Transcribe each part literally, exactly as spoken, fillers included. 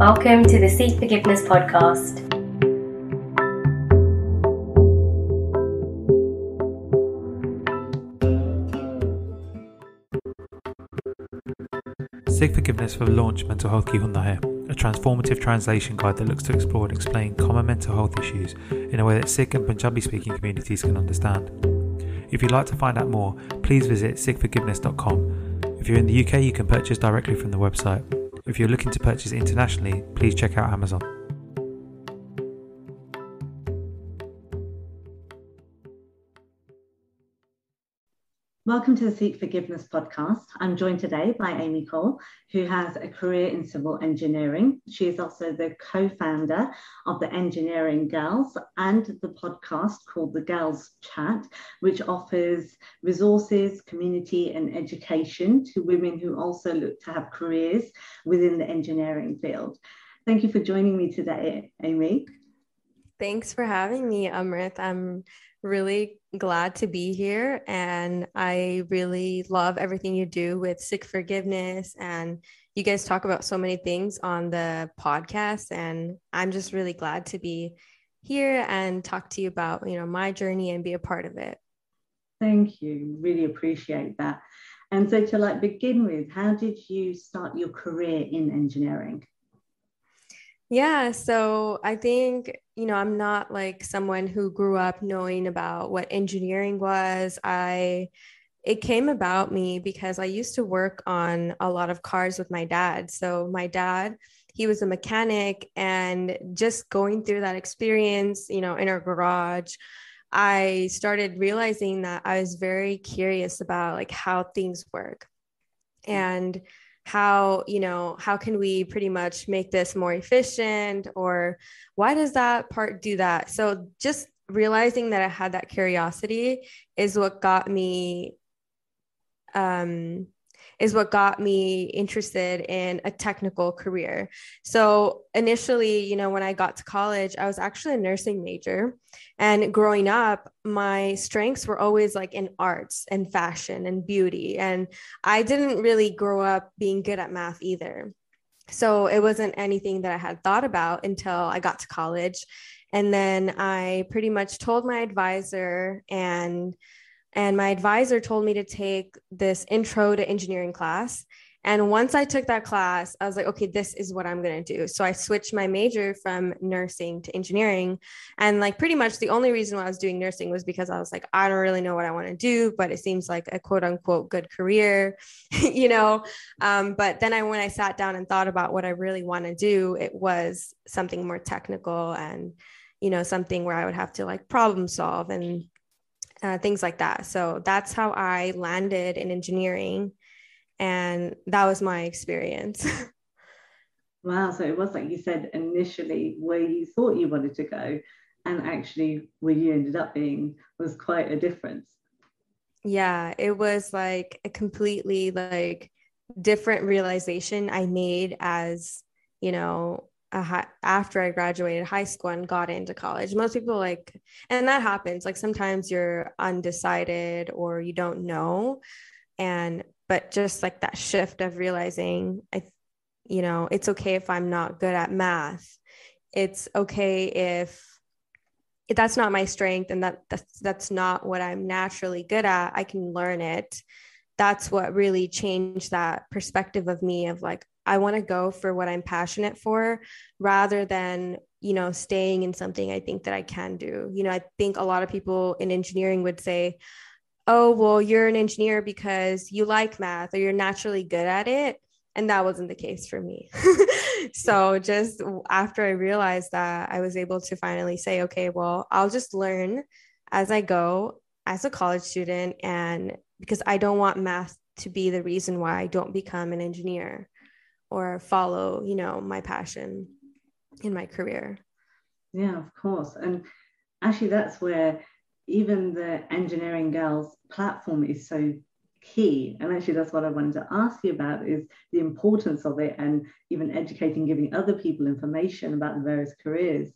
Welcome to the Seek Forgiveness podcast. Seek Forgiveness for Launch Mental Health Ki Hunda Hai, a transformative translation guide that looks to explore and explain common mental health issues in a way that Sikh and Punjabi speaking communities can understand. If you'd like to find out more, please visit seek forgiveness dot com. If you're in the U K, you can purchase directly from the website. If you're looking to purchase internationally, please check out Amazon. Welcome to the Seek Forgiveness podcast. I'm joined today by Amy Cole, who has a career in civil engineering. She is also the co-founder of the Engineering Girls and the podcast called The Girls Chat, which offers resources, community and education to women who also look to have careers within the engineering field. Thank you for joining me today, Amy. Thanks for having me, Amrit. I'm really glad to be here, and I really love everything you do with Seek Forgiveness, and you guys talk about so many things on the podcast, and I'm just really glad to be here and talk to you about, you know, my journey and be a part of it. Thank you. Really appreciate that. And so to like begin with, how did you start your career in engineering? Yeah, so I think, you know, I'm not like someone who grew up knowing about what engineering was. I it came about me because I used to work on a lot of cars with my dad. So my dad, he was a mechanic, and just going through that experience, you know, in our garage, I started realizing that I was very curious about like how things work. And how, you know, how can we pretty much make this more efficient, or why does that part do that? So just realizing that I had that curiosity is what got me, um, is what got me interested in a technical career. So initially, you know, when I got to college, I was actually a nursing major. And growing up, my strengths were always like in arts and fashion and beauty. And I didn't really grow up being good at math either. So it wasn't anything that I had thought about until I got to college. And then I pretty much told my advisor, and And my advisor told me to take this intro to engineering class. And once I took that class, I was like, okay, this is what I'm going to do. So I switched my major from nursing to engineering. And like pretty much the only reason why I was doing nursing was because I was like, I don't really know what I want to do, but it seems like a quote unquote good career, you know? Um, but then I, when I sat down and thought about what I really want to do, it was something more technical and, you know, something where I would have to like problem solve and Uh, things like that. So that's how I landed in engineering. And that was my experience. Wow. So it was like you said initially where you thought you wanted to go, and actually where you ended up being was quite a difference. Yeah, it was like a completely like different realization I made as, you know, a high, after I graduated high school and got into college. Most people like, and that happens, like sometimes you're undecided or you don't know. And, but just like that shift of realizing, I, you know, it's okay if I'm not good at math. It's okay if, if that's not my strength and that that's, that's not what I'm naturally good at. I can learn it. That's what really changed that perspective of me of like, I want to go for what I'm passionate for rather than, you know, staying in something I think that I can do. You know, I think a lot of people in engineering would say, oh, well, you're an engineer because you like math or you're naturally good at it. And that wasn't the case for me. So just after I realized that, I was able to finally say, okay, well, I'll just learn as I go as a college student, and because I don't want math to be the reason why I don't become an engineer or follow, you know, my passion in my career. Yeah, of course. And actually that's where even the Engineering Girls platform is so key. And actually that's what I wanted to ask you about, is the importance of it, and even educating, giving other people information about the various careers.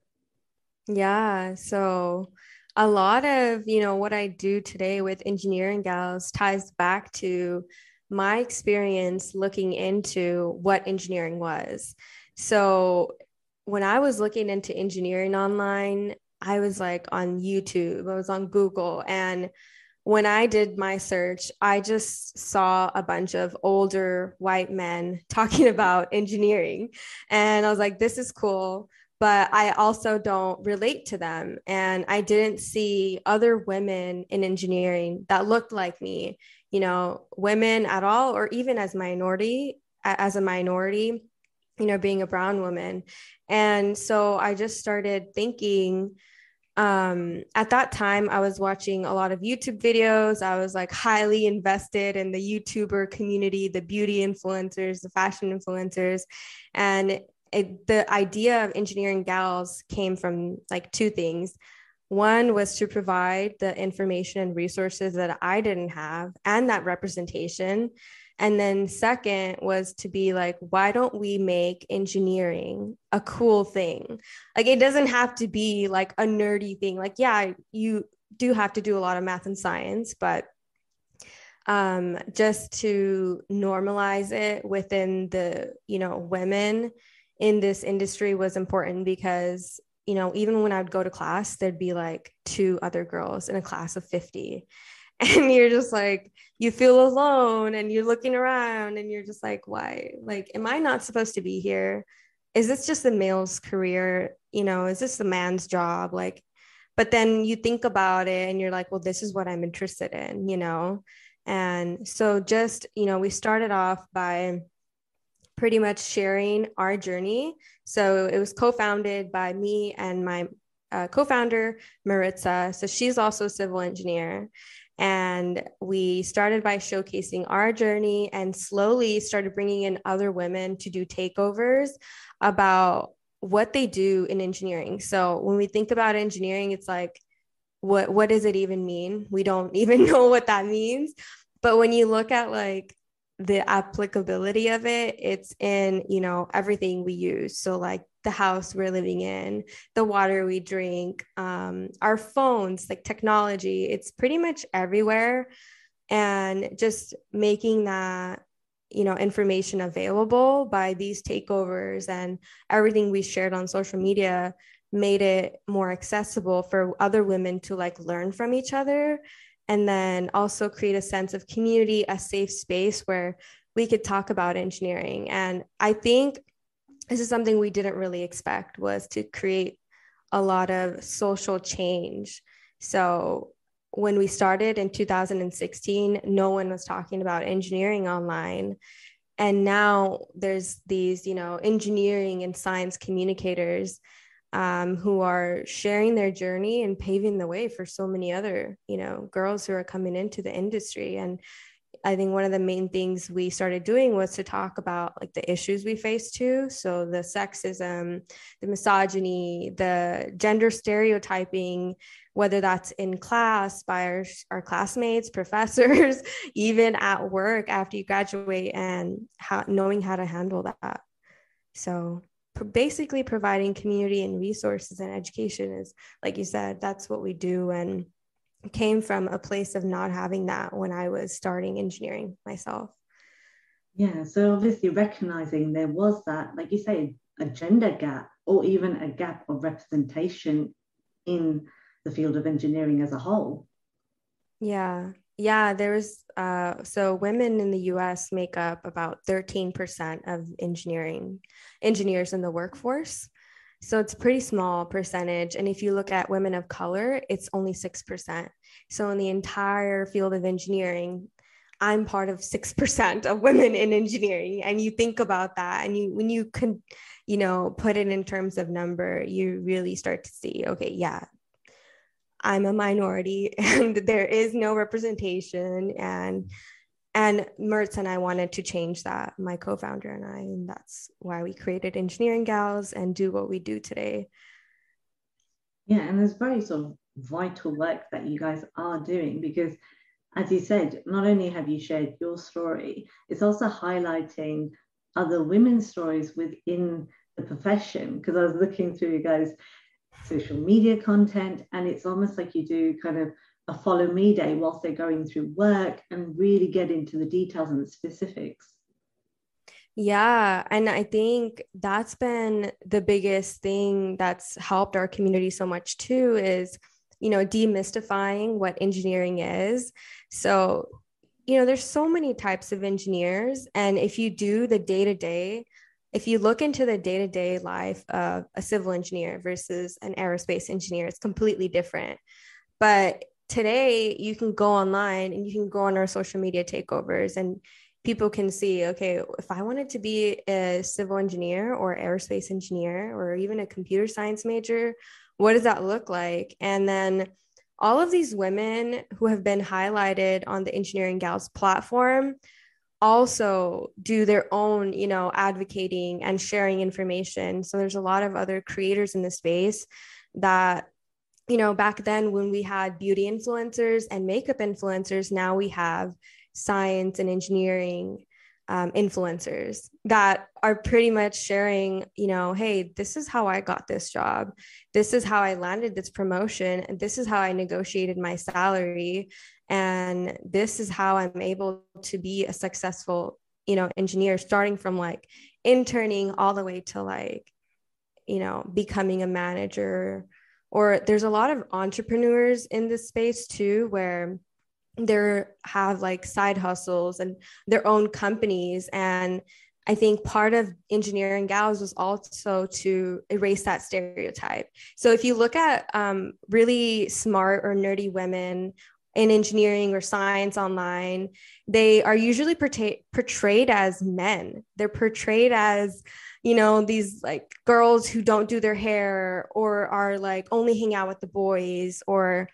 Yeah. So a lot of, you know, what I do today with Engineering Gals ties back to my experience looking into what engineering was. So when I was looking into engineering online, I was like on YouTube, I was on Google, and when I did my search, I just saw a bunch of older white men talking about engineering. And I was like, this is cool, but I also don't relate to them. And I didn't see other women in engineering that looked like me, you know, women at all, or even as minority, as a minority, you know, being a brown woman. And so I just started thinking, um at that time I was watching a lot of YouTube videos. I was like highly invested in the YouTuber community, the beauty influencers, the fashion influencers. And it, the idea of engineering gals came from like two things. One was to provide the information and resources that I didn't have and that representation. And then second was to be like, why don't we make engineering a cool thing? Like, it doesn't have to be like a nerdy thing. Like, yeah, you do have to do a lot of math and science, but um, just to normalize it within the, you know, women in this industry was important because, you know, even when I'd go to class, there'd be like two other girls in a class of fifty. And you're just like, you feel alone and you're looking around and you're just like, why? Like, am I not supposed to be here? Is this just a male's career? You know, is this the man's job? Like, but then you think about it and you're like, well, this is what I'm interested in, you know? And so just, you know, we started off by pretty much sharing our journey. So it was co-founded by me and my uh, co-founder, Maritza. So she's also a civil engineer. And we started by showcasing our journey and slowly started bringing in other women to do takeovers about what they do in engineering. So when we think about engineering, it's like, what, what does it even mean? We don't even know what that means. But when you look at like the applicability of it, it's in, you know, everything we use. So like the house we're living in, the water we drink, um, our phones, like technology, it's pretty much everywhere. And just making that, you know, information available by these takeovers and everything we shared on social media made it more accessible for other women to like learn from each other. And then also create a sense of community, a safe space where we could talk about engineering. And I think this is something we didn't really expect, was to create a lot of social change. So when we started in two thousand sixteen, no one was talking about engineering online. And now there's these, you know, engineering and science communicators um, who are sharing their journey and paving the way for so many other, you know, girls who are coming into the industry. And I think one of the main things we started doing was to talk about like the issues we face too. So the sexism, the misogyny, the gender stereotyping, whether that's in class by our, our classmates, professors, even at work after you graduate, and how, knowing how to handle that. So basically providing community and resources and education is, like you said, that's what we do. And came from a place of not having that when I was starting engineering myself. Yeah, so obviously recognizing there was that, like you say, a gender gap or even a gap of representation in the field of engineering as a whole. Yeah, yeah, there's uh, so women in the U S make up about thirteen percent of engineering engineers in the workforce. So it's a pretty small percentage. And if you look at women of color, it's only six percent. So in the entire field of engineering, I'm part of six percent of women in engineering. And you think about that, and you, when you can, you know, put it in terms of number, you really start to see, okay, yeah, I'm a minority and there is no representation. And And Mertz and I wanted to change that, my co-founder and I, and that's why we created Engineering Gals and do what we do today. Yeah, and there's very sort of vital work that you guys are doing because, as you said, not only have you shared your story, it's also highlighting other women's stories within the profession. Because I was looking through you guys' social media content, and it's almost like you do kind of a follow me day whilst they're going through work and really get into the details and the specifics. Yeah. And I think that's been the biggest thing that's helped our community so much too is, you know, demystifying what engineering is. So, you know, there's so many types of engineers. And if you do the day to day, if you look into the day to day life of a civil engineer versus an aerospace engineer, it's completely different. But today you can go online and you can go on our social media takeovers and people can see, okay, if I wanted to be a civil engineer or aerospace engineer or even a computer science major, what does that look like? And then all of these women who have been highlighted on the Engineering Gals platform also do their own, you know, advocating and sharing information. So there's a lot of other creators in the space that, you know, back then when we had beauty influencers and makeup influencers, now we have science and engineering um, influencers that are pretty much sharing, you know, hey, this is how I got this job. This is how I landed this promotion. And this is how I negotiated my salary. And this is how I'm able to be a successful, you know, engineer, starting from like interning all the way to like, you know, becoming a manager. Or there's a lot of entrepreneurs in this space too, where they have like side hustles and their own companies. And I think part of Engineering Gals was also to erase that stereotype. So if you look at um, really smart or nerdy women in engineering or science online, they are usually portray- portrayed as men. They're portrayed as, you know, these like girls who don't do their hair or are like only hang out with the boys, or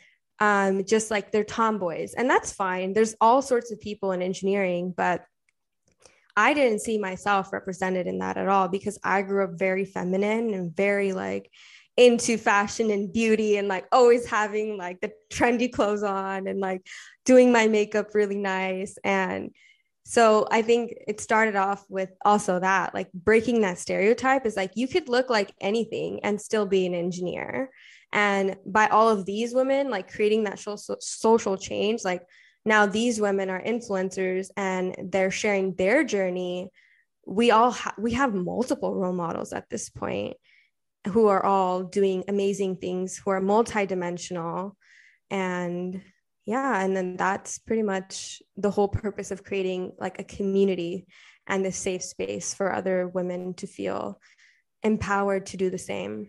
um, just like they're tomboys. And that's fine. There's all sorts of people in engineering, but I didn't see myself represented in that at all because I grew up very feminine and very like into fashion and beauty and like always having like the trendy clothes on and like doing my makeup really nice. And so I think it started off with also that, like breaking that stereotype is like you could look like anything and still be an engineer. And by all of these women, like creating that social social change, like now these women are influencers and they're sharing their journey. We all ha- we have multiple role models at this point who are all doing amazing things, who are multidimensional. And yeah, and then that's pretty much the whole purpose of creating like a community and a safe space for other women to feel empowered to do the same.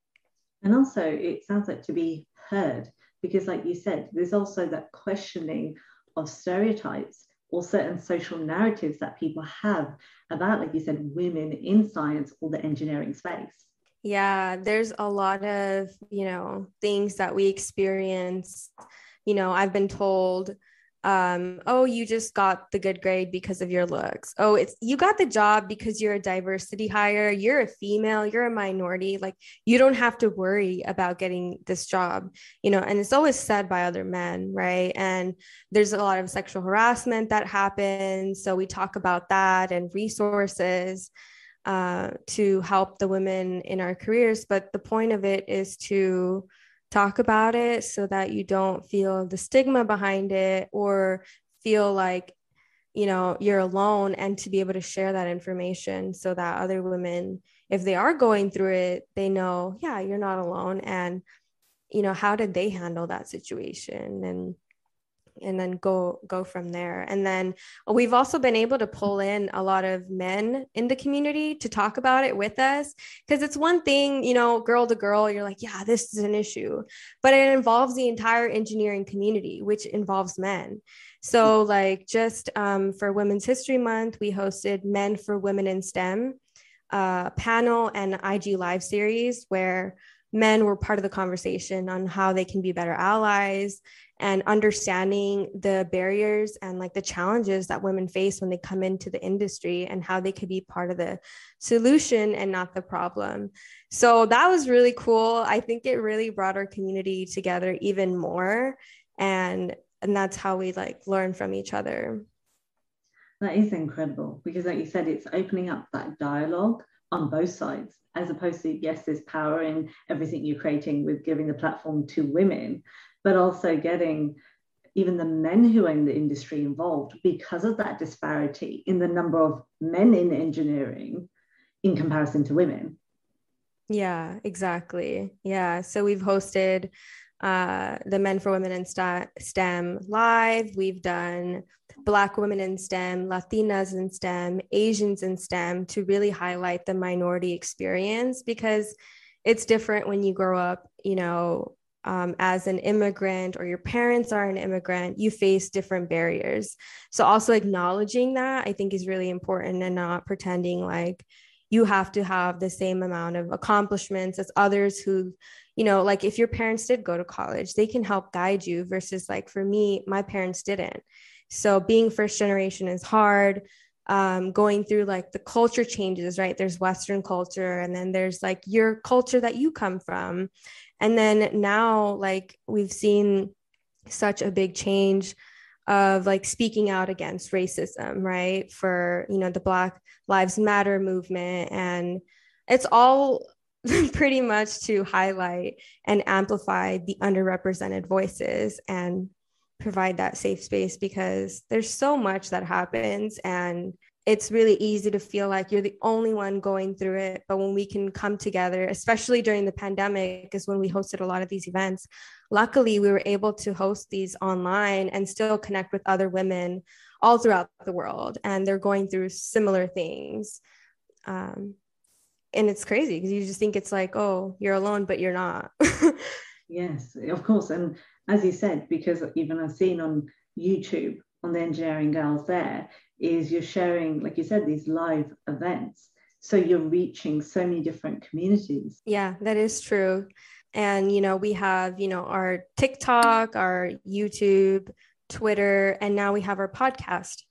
And also, it sounds like to be heard, because like you said, there's also that questioning of stereotypes or certain social narratives that people have about, like you said, women in science or the engineering space. Yeah, there's a lot of, you know, things that we experience. You know, I've been told, um, oh, you just got the good grade because of your looks. Oh, it's you got the job because you're a diversity hire, you're a female, you're a minority. Like you don't have to worry about getting this job, you know, and it's always said by other men, right? And there's a lot of sexual harassment that happens. So we talk about that and resources uh, to help the women in our careers. But the point of it is to talk about it so that you don't feel the stigma behind it or feel like, you know, you're alone, and to be able to share that information so that other women, if they are going through it, they know, yeah, you're not alone. And, you know, how did they handle that situation? And and then go go from there. And then we've also been able to pull in a lot of men in the community to talk about it with us, because it's one thing, you know, girl to girl, you're like, yeah, this is an issue, but it involves the entire engineering community, which involves men. So like just um, for Women's History Month, we hosted Men for Women in STEM uh, panel and I G live series where men were part of the conversation on how they can be better allies and understanding the barriers and like the challenges that women face when they come into the industry and how they could be part of the solution and not the problem. So that was really cool. I think it really brought our community together even more. And, and that's how we like learn from each other. That is incredible because like you said, it's opening up that dialogue on both sides, as opposed to, yes, there's power in everything you're creating with giving the platform to women, but also getting even the men who are in the industry involved because of that disparity in the number of men in engineering in comparison to women. Yeah, exactly. Yeah. So we've hosted uh, the Men for Women in STEM live. We've done Black women in STEM, Latinas in STEM, Asians in STEM to really highlight the minority experience, because it's different when you grow up, you know, um, as an immigrant, or your parents are an immigrant, you face different barriers. So also acknowledging that, I think, is really important, and not pretending like you have to have the same amount of accomplishments as others who, you know, like if your parents did go to college, they can help guide you, versus like for me, my parents didn't. So being first generation is hard. Um, going through like the culture changes, right? There's Western culture, and then there's like your culture that you come from. And then now, like we've seen such a big change of like speaking out against racism, right? For, you know, the Black Lives Matter movement. And it's all pretty much to highlight and amplify the underrepresented voices and provide that safe space, because there's so much that happens, and it's really easy to feel like you're the only one going through it. But when we can come together, especially during the pandemic, is when we hosted a lot of these events. Luckily, we were able to host these online and still connect with other women all throughout the world, and they're going through similar things. Um, and it's crazy because you just think it's like, oh, you're alone, but you're not. Yes, of course. And as you said, because even I've seen on YouTube, on the Engineering Girls there, is you're sharing, like you said, these live events. So you're reaching so many different communities. Yeah, that is true. And, you know, we have, you know, our TikTok, our YouTube, Twitter, and now we have our podcast.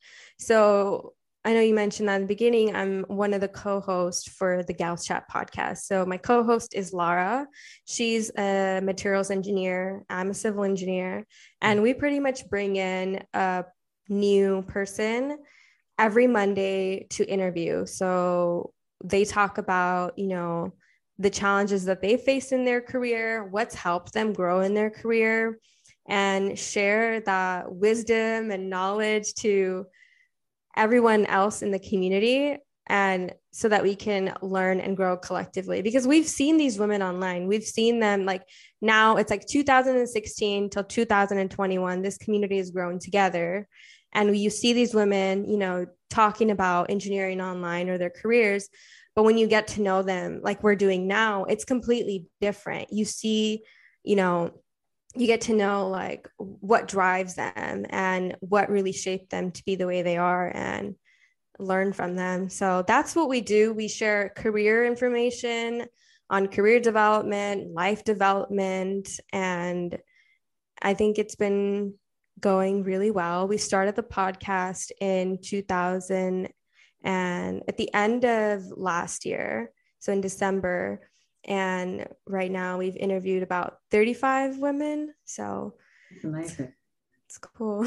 So I know you mentioned that in the beginning, I'm one of the co-hosts for the Gals Chat podcast. So my co-host is Lara. She's a materials engineer. I'm a civil engineer. And we pretty much bring in a new person every Monday to interview. So they talk about, you know, the challenges that they face in their career, what's helped them grow in their career, and share that wisdom and knowledge to everyone else in the community, and so that we can learn and grow collectively. Because we've seen these women online, we've seen them, like now it's like two thousand sixteen till two thousand twenty-one, this community is growing together, and you see these women, you know, talking about engineering online or their careers. But when you get to know them like we're doing now, it's completely different. You see, you know, you get to know like what drives them and what really shaped them to be the way they are, and learn from them. So that's what we do. We share career information on career development, life development, and I think it's been going really well. We started the podcast in two thousand and at the end of last year, so in December. And right now we've interviewed about thirty-five women. So it's amazing. It's cool.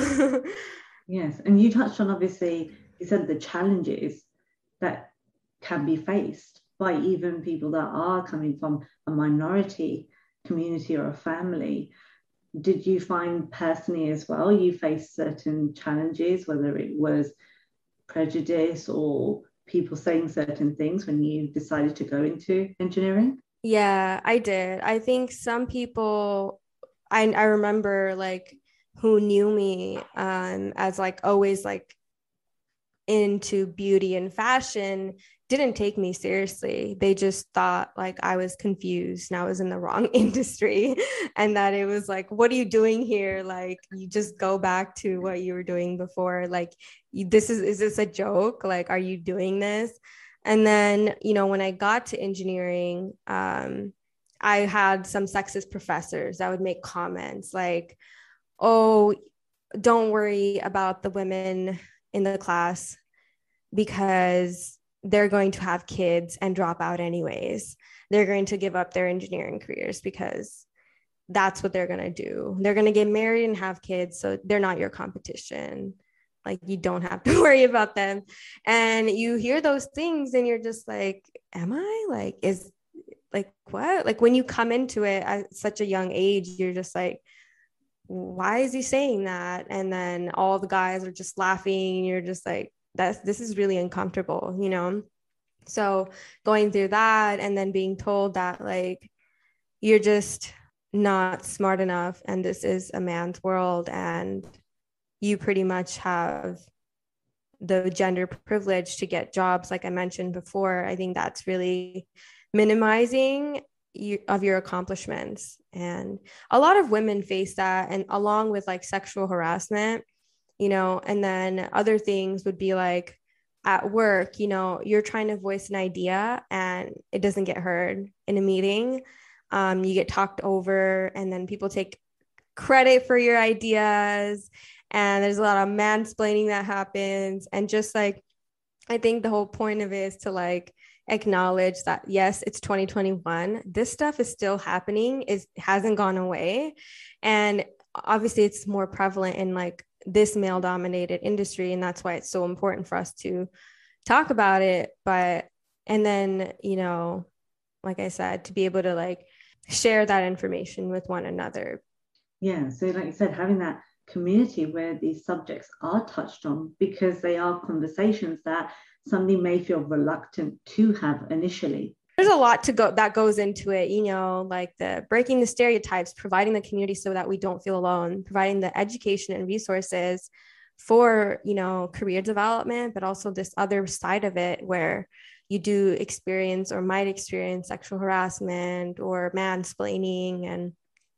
Yes. And you touched on, obviously, you said the challenges that can be faced by even people that are coming from a minority community or a family. Did you find personally as well, you faced certain challenges, whether it was prejudice or people saying certain things when you decided to go into engineering? Yeah, I did. I think some people, I, I remember like who knew me um, as like always like into beauty and fashion didn't take me seriously. They just thought like I was confused and I was in the wrong industry, and that it was like, what are you doing here? Like, you just go back to what you were doing before. Like, you, this is, is this a joke? Like, are you doing this? And then, you know, when I got to engineering, um, I had some sexist professors that would make comments like, oh, don't worry about the women in the class because they're going to have kids and drop out anyways. They're going to give up their engineering careers because that's what they're going to do. They're going to get married and have kids. So they're not your competition. Like, you don't have to worry about them. And you hear those things and you're just like, am I like, is like, what? Like when you come into it at such a young age, you're just like, why is he saying that? And then all the guys are just laughing, and you're just like, that's, this is really uncomfortable, you know? So going through that, and then being told that like, you're just not smart enough, and this is a man's world, and you pretty much have the gender privilege to get jobs, like I mentioned before. I think that's really minimizing you, of your accomplishments. And a lot of women face that, and along with like sexual harassment, you know, and then other things would be like at work, you know, you're trying to voice an idea and it doesn't get heard in a meeting. Um, you get talked over, and then people take credit for your ideas, and there's a lot of mansplaining that happens. And just like, I think the whole point of it is to like acknowledge that, yes, it's twenty twenty-one. This stuff is still happening. It hasn't gone away. And obviously it's more prevalent in like this male dominated industry. And that's why it's so important for us to talk about it. But, and then, you know, like I said, to be able to like share that information with one another. Yeah. So like you said, having that community where these subjects are touched on, because they are conversations that somebody may feel reluctant to have initially. There's a lot to go that goes into it, you know, like the breaking the stereotypes, providing the community so that we don't feel alone, providing the education and resources for, you know, career development, but also this other side of it where you do experience or might experience sexual harassment or mansplaining and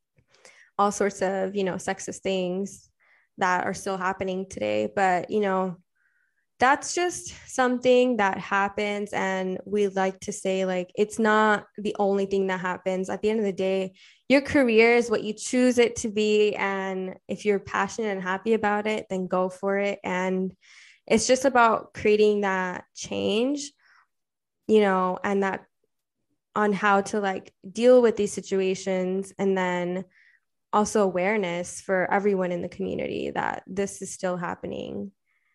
all sorts of, you know, sexist things that are still happening today. But, you know, that's just something that happens. And we like to say, like, it's not the only thing that happens. At the end of the day, your career is what you choose it to be. And if you're passionate and happy about it, then go for it. And it's just about creating that change, you know, and that on how to like deal with these situations. And then also awareness for everyone in the community that this is still happening.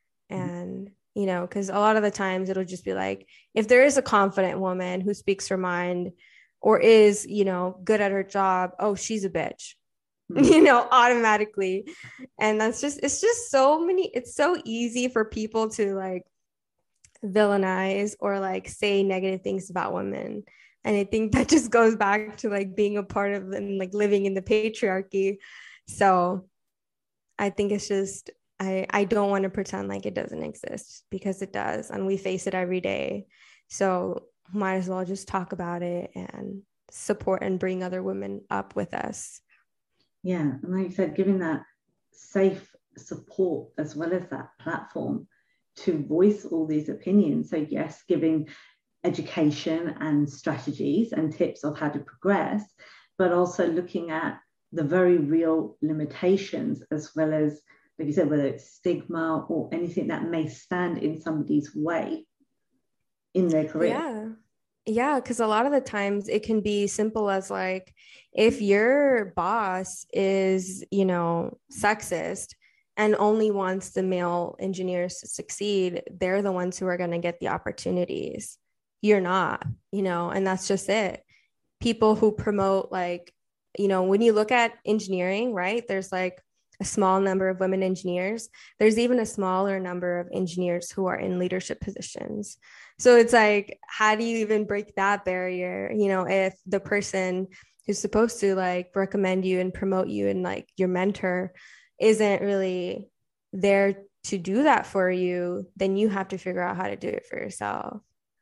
And, you know, because a lot of the times it'll just be like, if there is a confident woman who speaks her mind or is, you know, good at her job, oh, she's a bitch, mm-hmm. you know, automatically. And that's just, it's just so many, it's so easy for people to like villainize or like say negative things about women. And I think that just goes back to like being a part of and like living in the patriarchy. So I think it's just, I, I don't want to pretend like it doesn't exist, because it does. And we face it every day. So might as well just talk about it and support and bring other women up with us. Yeah. And like you said, giving that safe support as well as that platform to voice all these opinions. So yes, giving education and strategies and tips of how to progress, but also looking at the very real limitations, as well as, like you said, whether it's stigma or anything that may stand in somebody's way in their career. Yeah. Yeah. Because a lot of the times it can be simple as like, if your boss is, you know, sexist and only wants the male engineers to succeed, they're the ones who are going to get the opportunities. You're not, you know, and that's just it. People who promote, like, you know, when you look at engineering, right, there's like a small number of women engineers. There's even a smaller number of engineers who are in leadership positions. So it's like, how do you even break that barrier? You know, if the person who's supposed to like recommend you and promote you and like your mentor isn't really there to do that for you, then you have to figure out how to do it for yourself.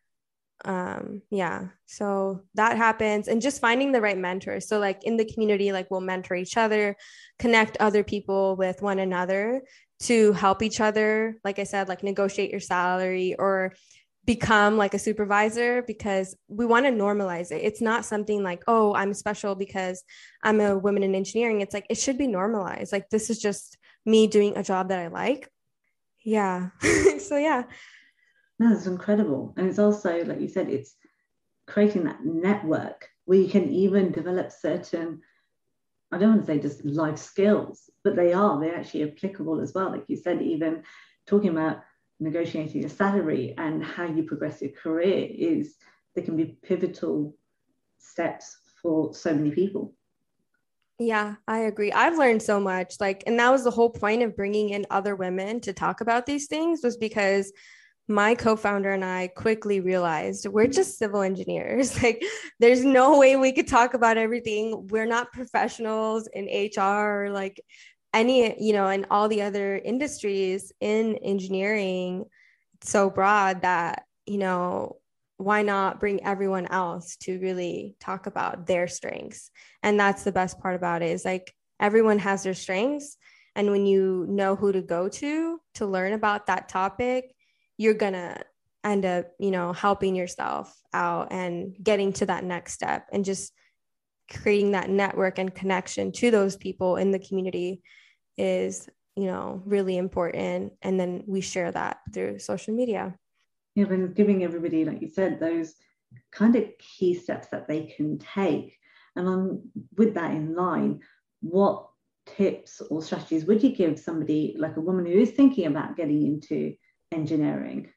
Um, yeah, so that happens. And just finding the right mentors. So like in the community, like we'll mentor each other, connect other people with one another to help each other. Like I said, like negotiate your salary or become like a supervisor, because we want to normalize it. It's not something like, oh, I'm special because I'm a woman in engineering. It's like, it should be normalized. Like, this is just me doing a job that I like. Yeah. So yeah. No, it's incredible. And it's also, like you said, it's creating that network where you can even develop certain, I don't want to say just life skills, but they are, they're actually applicable as well. Like you said, even talking about negotiating your salary and how you progress your career is, they can be pivotal steps for so many people. Yeah, I agree. I've learned so much. Like, and that was the whole point of bringing in other women to talk about these things, was because my co-founder and I quickly realized we're just civil engineers. Like, there's no way we could talk about everything. We're not professionals in H R or like any, you know, and all the other industries in engineering. It's so broad that, you know, why not bring everyone else to really talk about their strengths? And that's the best part about it, is like everyone has their strengths. And when you know who to go to to learn about that topic, you're gonna end up, you know, helping yourself out and getting to that next step, and just creating that network and connection to those people in the community is, you know, really important. And then we share that through social media. Yeah, but giving everybody, like you said, those kind of key steps that they can take. And um, with that in line, what tips or strategies would you give somebody, like a woman who is thinking about getting into engineering?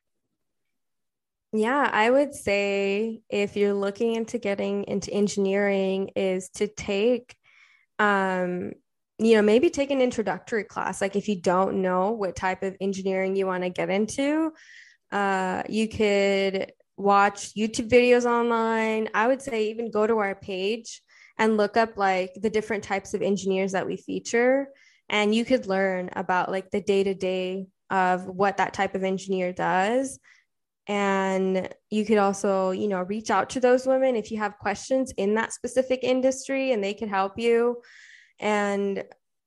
Yeah, I would say if you're looking into getting into engineering, is to take, um, you know, maybe take an introductory class. Like, if you don't know what type of engineering you want to get into, uh, you could watch YouTube videos online. I would say even go to our page and look up like the different types of engineers that we feature. And you could learn about like the day-to-day of what that type of engineer does. And you could also, you know, reach out to those women if you have questions in that specific industry, and they could help you. And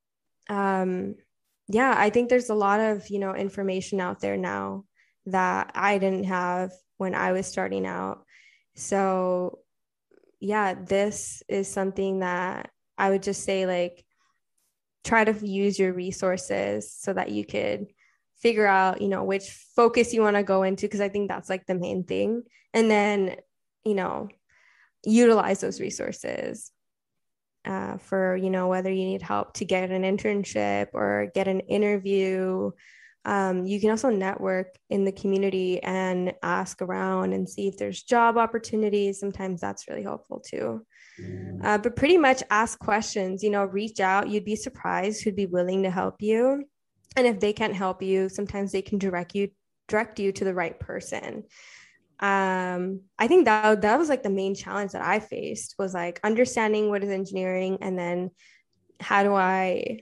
um, yeah, I think there's a lot of, you know, information out there now that I didn't have when I was starting out. So yeah, this is something that I would just say, like, try to use your resources so that you could figure out, you know, which focus you want to go into, because I think that's like the main thing. And then, you know, utilize those resources uh, for, you know, whether you need help to get an internship or get an interview. Um, you can also network in the community and ask around and see if there's job opportunities. Sometimes that's really helpful too. Uh, but pretty much ask questions, you know, reach out. You'd be surprised who'd be willing to help you. And if they can't help you, sometimes they can direct you direct you to the right person. Um, I think that that was like the main challenge that I faced, was like understanding what is engineering, and then how do I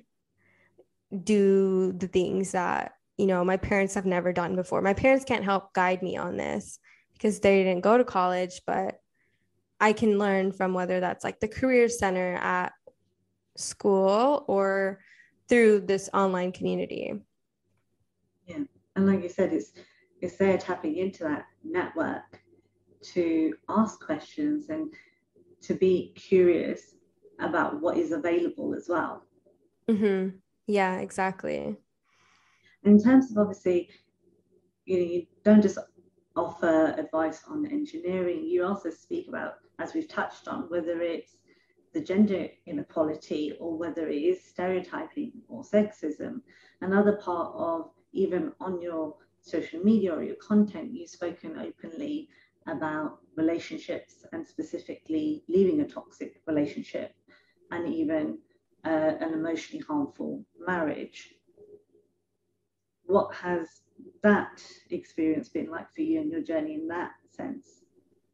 do the things that, you know, my parents have never done before. My parents can't help guide me on this because they didn't go to college, but I can learn from whether that's like the career center at school or through this online community. Yeah, and like you said, it's it's there tapping into that network to ask questions and to be curious about what is available as well. Mm-hmm. Yeah, exactly. In terms of, obviously, you know, you don't just offer advice on engineering, you also speak about, as we've touched on, whether it's the gender inequality or whether it is stereotyping or sexism. Another part of, even on your social media or your content, you've spoken openly about relationships, and specifically leaving a toxic relationship and even uh, an emotionally harmful marriage. What has that experience been like for you and your journey in that sense?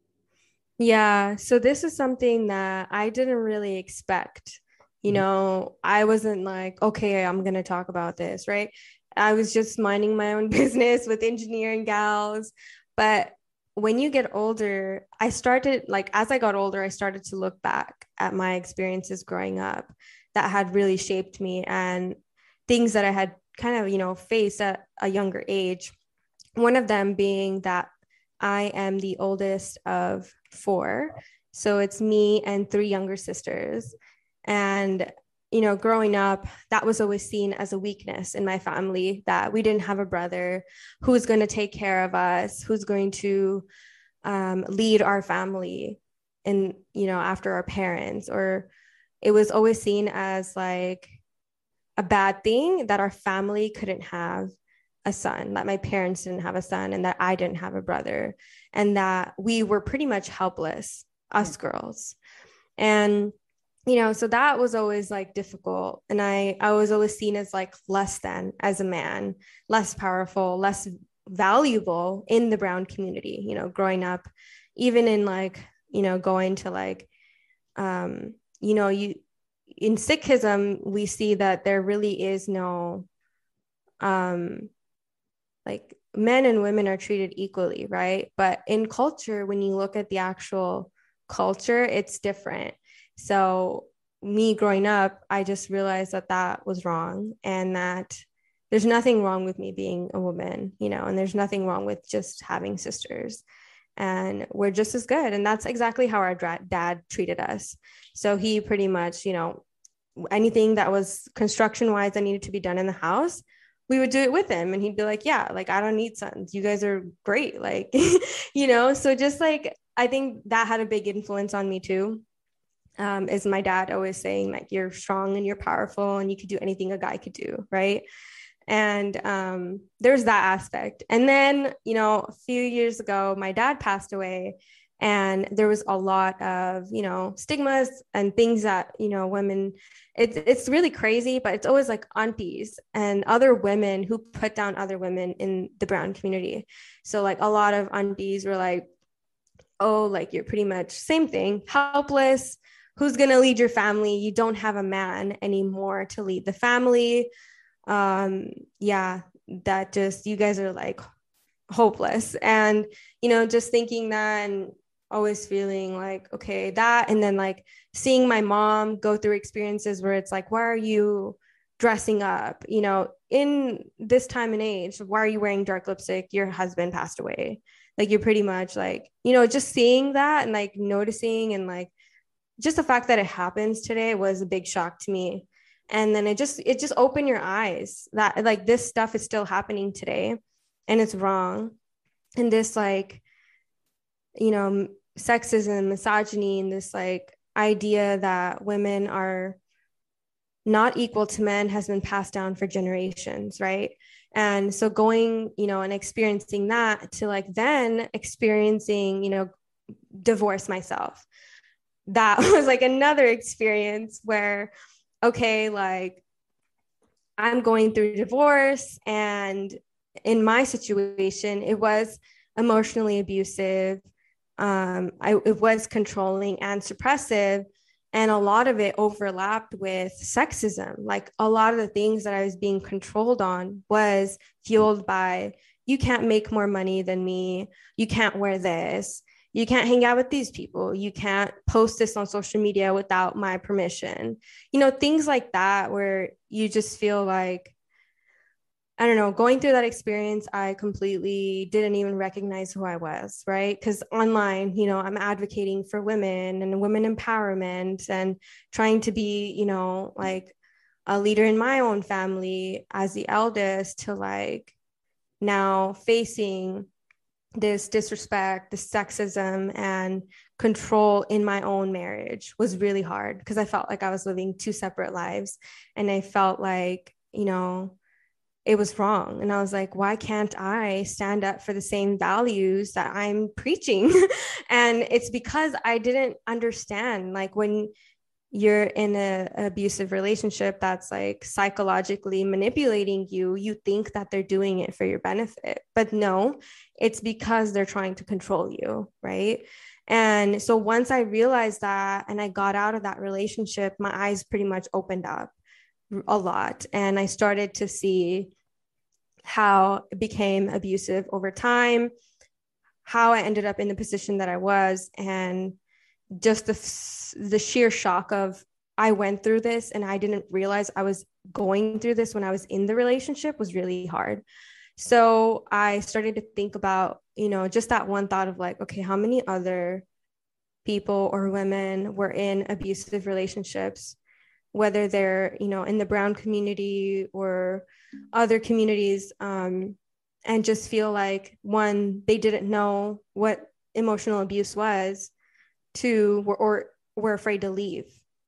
Yeah, so this is something that I didn't really expect. You know, I wasn't like, okay, I'm going to talk about this, right? I was just minding my own business with engineering gals. But when you get older, I started, like, as I got older, I started to look back at my experiences growing up that had really shaped me, and things that I had kind of, you know, faced at a younger age. One of them being that I am the oldest of four. So it's me and three younger sisters. And, you know, growing up, that was always seen as a weakness in my family, that we didn't have a brother who's going to take care of us, who's going to um, lead our family and, you know, after our parents. Or it was always seen as like a bad thing that our family couldn't have a son, that my parents didn't have a son, and that I didn't have a brother, and that we were pretty much helpless, us girls. And you know, so that was always like difficult. And I, I was always seen as like less than as a man, less powerful, less valuable in the brown community, you know, growing up, even in like, you know, going to like, um, you know, you in Sikhism, we see that there really is no, um, like men and women are treated equally, right? But in culture, when you look at the actual culture, it's different. So me growing up, I just realized that that was wrong, and that there's nothing wrong with me being a woman, you know, and there's nothing wrong with just having sisters, and we're just as good. And that's exactly how our dra- dad treated us. So he pretty much, you know, anything that was construction wise that needed to be done in the house, we would do it with him. And he'd be like, yeah, like, I don't need sons. You guys are great. Like, you know, so just like, I think that had a big influence on me too. Um, is my dad always saying like, you're strong and you're powerful and you could do anything a guy could do. Right. And um, there's that aspect. And then, you know, a few years ago, my dad passed away, and there was a lot of, you know, stigmas and things that, you know, women, it's, it's really crazy, but it's always like aunties and other women who put down other women in the brown community. So like a lot of aunties were like, oh, like you're pretty much same thing, helpless. Who's going to lead your family? You don't have a man anymore to lead the family. Um, yeah, that just, you guys are like hopeless. And, you know, just thinking that and always feeling like, okay, that, and then like seeing my mom go through experiences where it's like, why are you dressing up? You know, in this time and age, why are you wearing dark lipstick? Your husband passed away. Like, you're pretty much like, you know, just seeing that and like noticing, and like, just the fact that it happens today was a big shock to me. And then it just, it just opened your eyes that like this stuff is still happening today and it's wrong. And this like, you know, sexism, misogyny, and this like idea that women are not equal to men has been passed down for generations, right? And so going, you know, and experiencing that to like then experiencing, you know, divorce myself. That was like another experience where, okay, like I'm going through divorce, and in my situation, it was emotionally abusive. Um, I, it was controlling and suppressive. And a lot of it overlapped with sexism. Like a lot of the things that I was being controlled on was fueled by, you can't make more money than me. You can't wear this. You can't hang out with these people. You can't post this on social media without my permission. You know, things like that, where you just feel like, I don't know, going through that experience, I completely didn't even recognize who I was, right? Because online, you know, I'm advocating for women and women empowerment and trying to be, you know, like a leader in my own family as the eldest, to like now facing this disrespect, this sexism and control in my own marriage was really hard, because I felt like I was living two separate lives. And I felt like, you know, it was wrong. And I was like, why can't I stand up for the same values that I'm preaching? And it's because I didn't understand, like when you're in a, an abusive relationship that's like psychologically manipulating you, you think that they're doing it for your benefit, but no, it's because they're trying to control you, right? And so once I realized that and I got out of that relationship, my eyes pretty much opened up a lot. And I started to see how it became abusive over time, how I ended up in the position that I was, and just the, the sheer shock of, I went through this and I didn't realize I was going through this when I was in the relationship, was really hard. So I started to think about, you know, just that one thought of like, okay, how many other people or women were in abusive relationships, whether they're, you know, in the brown community or other communities, um, and just feel like, one, they didn't know what emotional abuse was, two, were, or were afraid to leave.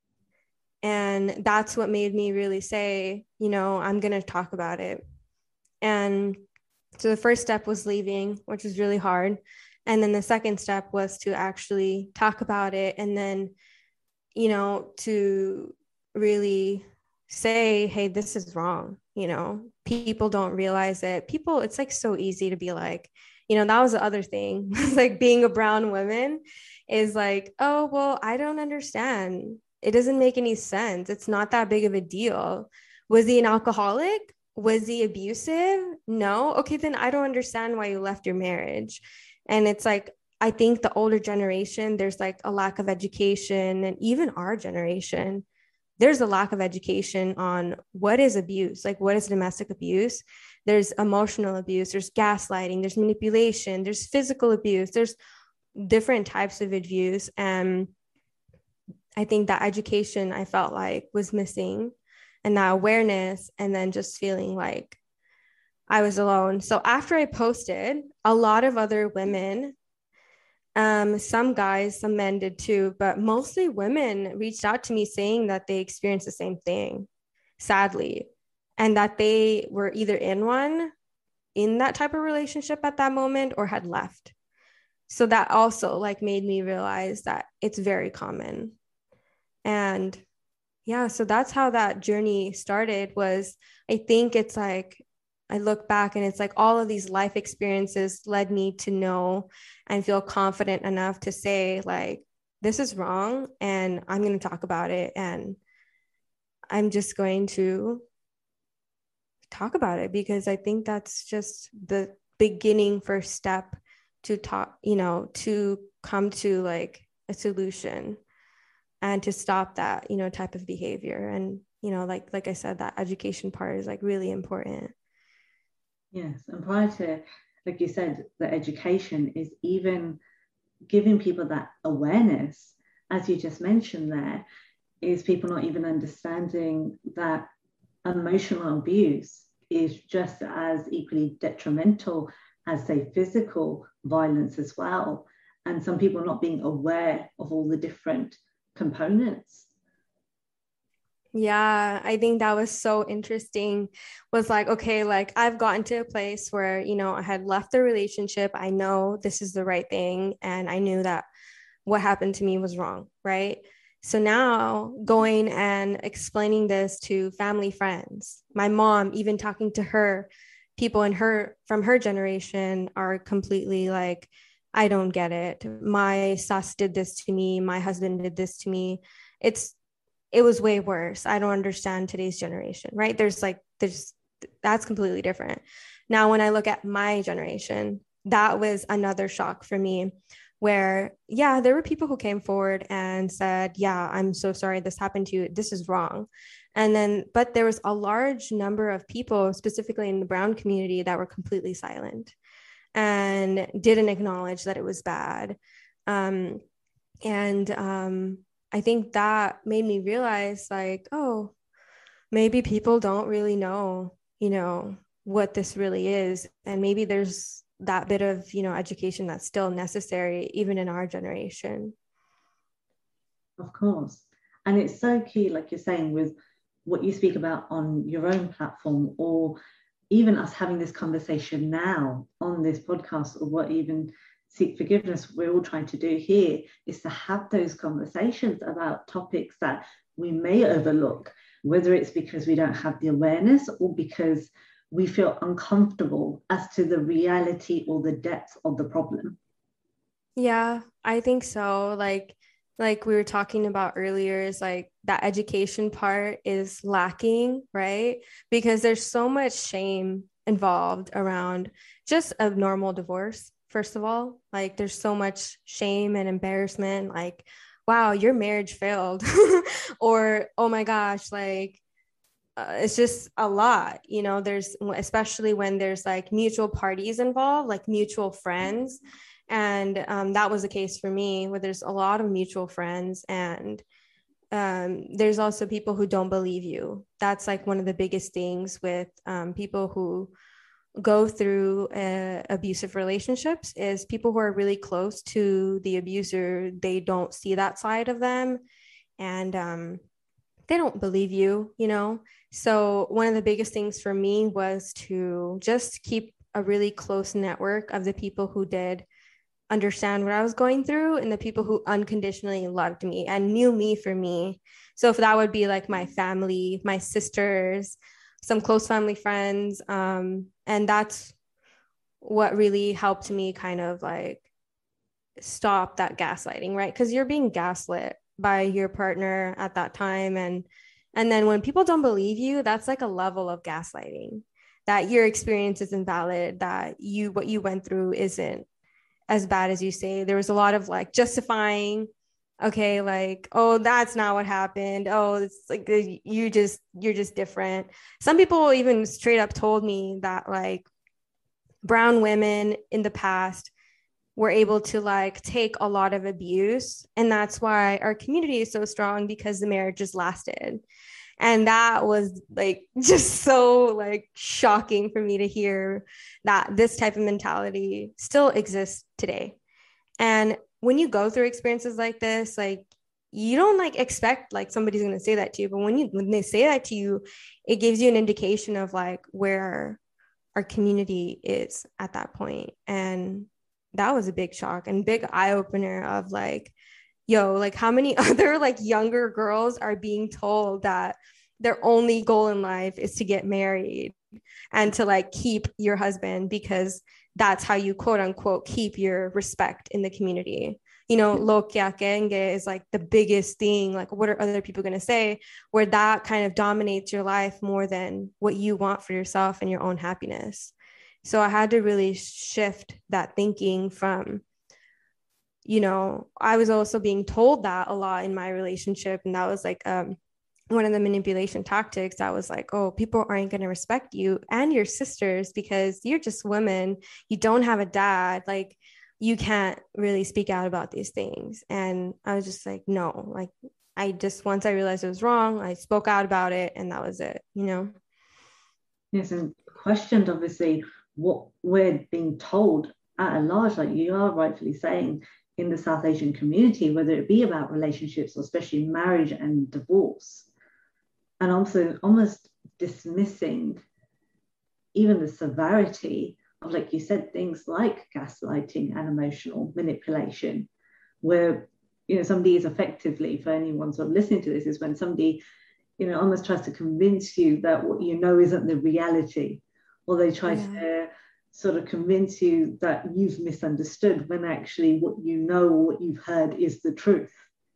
And that's what made me really say, you know, I'm going to talk about it. And so the first step was leaving, which was really hard. And then the second step was to actually talk about it. And then, you know, to really say, hey, this is wrong. You know, people don't realize it. People, it's like so easy to be like, you know, that was the other thing. Like being a brown woman is like, oh, well, I don't understand. It doesn't make any sense. It's not that big of a deal. Was he an alcoholic? Was he abusive? No. Okay, then I don't understand why you left your marriage. And it's like, I think the older generation, there's like a lack of education, and even our generation, there's a lack of education on what is abuse, like what is domestic abuse. There's emotional abuse, there's gaslighting, there's manipulation, there's physical abuse, there's different types of abuse. And I think that education, I felt like, was missing, and that awareness, and then just feeling like I was alone. So after I posted, a lot of other women, um, some guys, some men did too, but mostly women reached out to me saying that they experienced the same thing, sadly, and that they were either in one, in that type of relationship at that moment, or had left. So that also like made me realize that it's very common. And yeah, so that's how that journey started. Was, I think it's like, I look back and it's like all of these life experiences led me to know and feel confident enough to say, like, this is wrong and I'm going to talk about it, and I'm just going to talk about it, because I think that's just the beginning first step to talk, you know, to come to like a solution and to stop that, you know, type of behavior. And, you know, like, like I said, that education part is like really important. Yes, and prior to, like you said, the education is even giving people that awareness, as you just mentioned there, is people not even understanding that emotional abuse is just as equally detrimental as, say, physical violence as well. And some people not being aware of all the different components. Yeah, I think that was so interesting. Was like, okay, like I've gotten to a place where, you know, I had left the relationship. I know this is the right thing. And I knew that what happened to me was wrong, right? So now going and explaining this to family, friends, my mom, even talking to her, people in her, from her generation are completely like, I don't get it. My sus did this to me. My husband did this to me. It's, it was way worse. I don't understand today's generation, right? There's like, there's, that's completely different. Now, when I look at my generation, that was another shock for me, where, yeah, there were people who came forward and said, yeah, I'm so sorry this happened to you. This is wrong. And then, but there was a large number of people, specifically in the brown community, that were completely silent and didn't acknowledge that it was bad. Um, and, um, I think that made me realize, like, oh, maybe people don't really know, you know, what this really is. And maybe there's that bit of, you know, education that's still necessary, even in our generation. Of course. And it's so key, like you're saying, with what you speak about on your own platform, or even us having this conversation now on this podcast, or what even Seek Forgiveness we're all trying to do here, is to have those conversations about topics that we may overlook, whether it's because we don't have the awareness or because we feel uncomfortable as to the reality or the depth of the problem. Yeah, I think so. Like, like we were talking about earlier, is like that education part is lacking, right? Because there's so much shame involved around just a normal divorce. First of all, like there's so much shame and embarrassment, like, wow, your marriage failed, or, oh my gosh, like, uh, it's just a lot, you know, there's, especially when there's like mutual parties involved, like mutual friends. And um, that was the case for me, where there's a lot of mutual friends, and um, there's also people who don't believe you. That's like one of the biggest things with um, people who go through uh, abusive relationships, is people who are really close to the abuser, they don't see that side of them, and um, they don't believe you, you know? So one of the biggest things for me was to just keep a really close network of the people who did understand what I was going through, and the people who unconditionally loved me and knew me for me. So if that would be like my family, my sisters, some close family friends. Um, and that's what really helped me kind of like stop that gaslighting, right? Because you're being gaslit by your partner at that time. And and then when people don't believe you, that's like a level of gaslighting, that your experience isn't valid, that you what you went through isn't as bad as you say. There was a lot of like justifying, okay, like, oh, that's not what happened. Oh, it's like you just you're just different. Some people even straight up told me that like brown women in the past were able to like take a lot of abuse, and that's why our community is so strong, because the marriages lasted. And that was like just so like shocking for me to hear that this type of mentality still exists today. And when you go through experiences like this, like you don't like expect like somebody's going to say that to you, but when you when they say that to you, it gives you an indication of like where our community is at that point. And that was a big shock and big eye opener of like, yo, like how many other like younger girls are being told that their only goal in life is to get married and to like keep your husband, because that's how you quote unquote keep your respect in the community. You know, lo que aquengue is like the biggest thing. Like, what are other people going to say? Where that kind of dominates your life more than what you want for yourself and your own happiness. So I had to really shift that thinking from, you know, I was also being told that a lot in my relationship. And that was like um, one of the manipulation tactics. That was like, oh, people aren't going to respect you and your sisters because you're just women. You don't have a dad. Like, you can't really speak out about these things. And I was just like, no, like, I just, once I realized it was wrong, I spoke out about it, and that was it, you know? Yes, and questioned, obviously, what we're being told at a large, like you are rightfully saying, in the South Asian community, whether it be about relationships or especially marriage and divorce, and also almost dismissing even the severity of, like you said, things like gaslighting and emotional manipulation, where, you know, somebody is effectively, for anyone sort of listening to this, is when somebody, you know, almost tries to convince you that what you know isn't the reality, or they try yeah. to sort of convince you that you've misunderstood when actually what you know or what you've heard is the truth.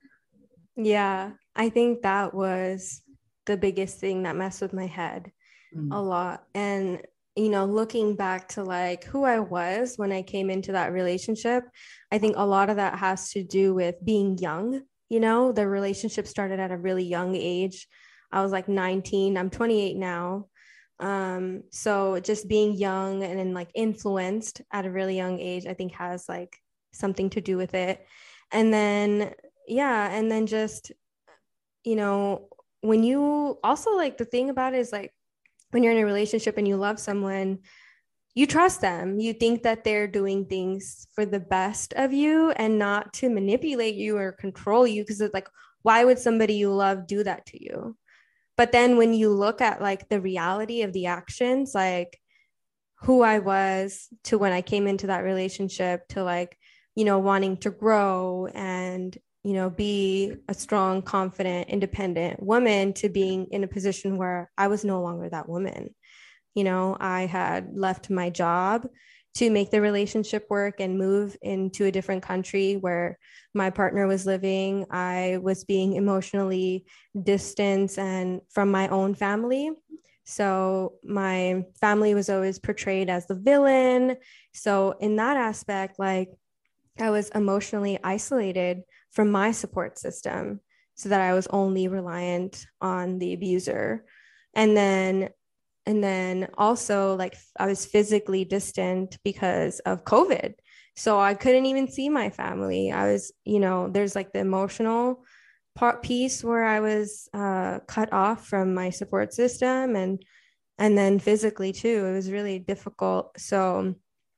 Yeah, I think that was the biggest thing that messed with my head mm. a lot. And you know, looking back to like who I was when I came into that relationship, I think a lot of that has to do with being young. You know, the relationship started at a really young age. I was like nineteen, I'm twenty-eight now. Um, so just being young and then like influenced at a really young age, I think has like something to do with it. And then, yeah. And then just, you know, when you also like the thing about it is like, when you're in a relationship and you love someone, you trust them. You think that they're doing things for the best of you and not to manipulate you or control you. Because it's like, why would somebody you love do that to you? But then when you look at like the reality of the actions, like who I was to when I came into that relationship, to like, you know, wanting to grow and, you know, be a strong, confident, independent woman, to being in a position where I was no longer that woman. You know, I had left my job to make the relationship work and move into a different country where my partner was living. I was being emotionally distanced and from my own family. So my family was always portrayed as the villain. So in that aspect, like I was emotionally isolated from my support system, so that I was only reliant on the abuser. And then, and then also like I was physically distant because of COVID. So I couldn't even see my family. I was, you know, there's like the emotional part piece where I was uh, cut off from my support system, and, and then physically too, it was really difficult. So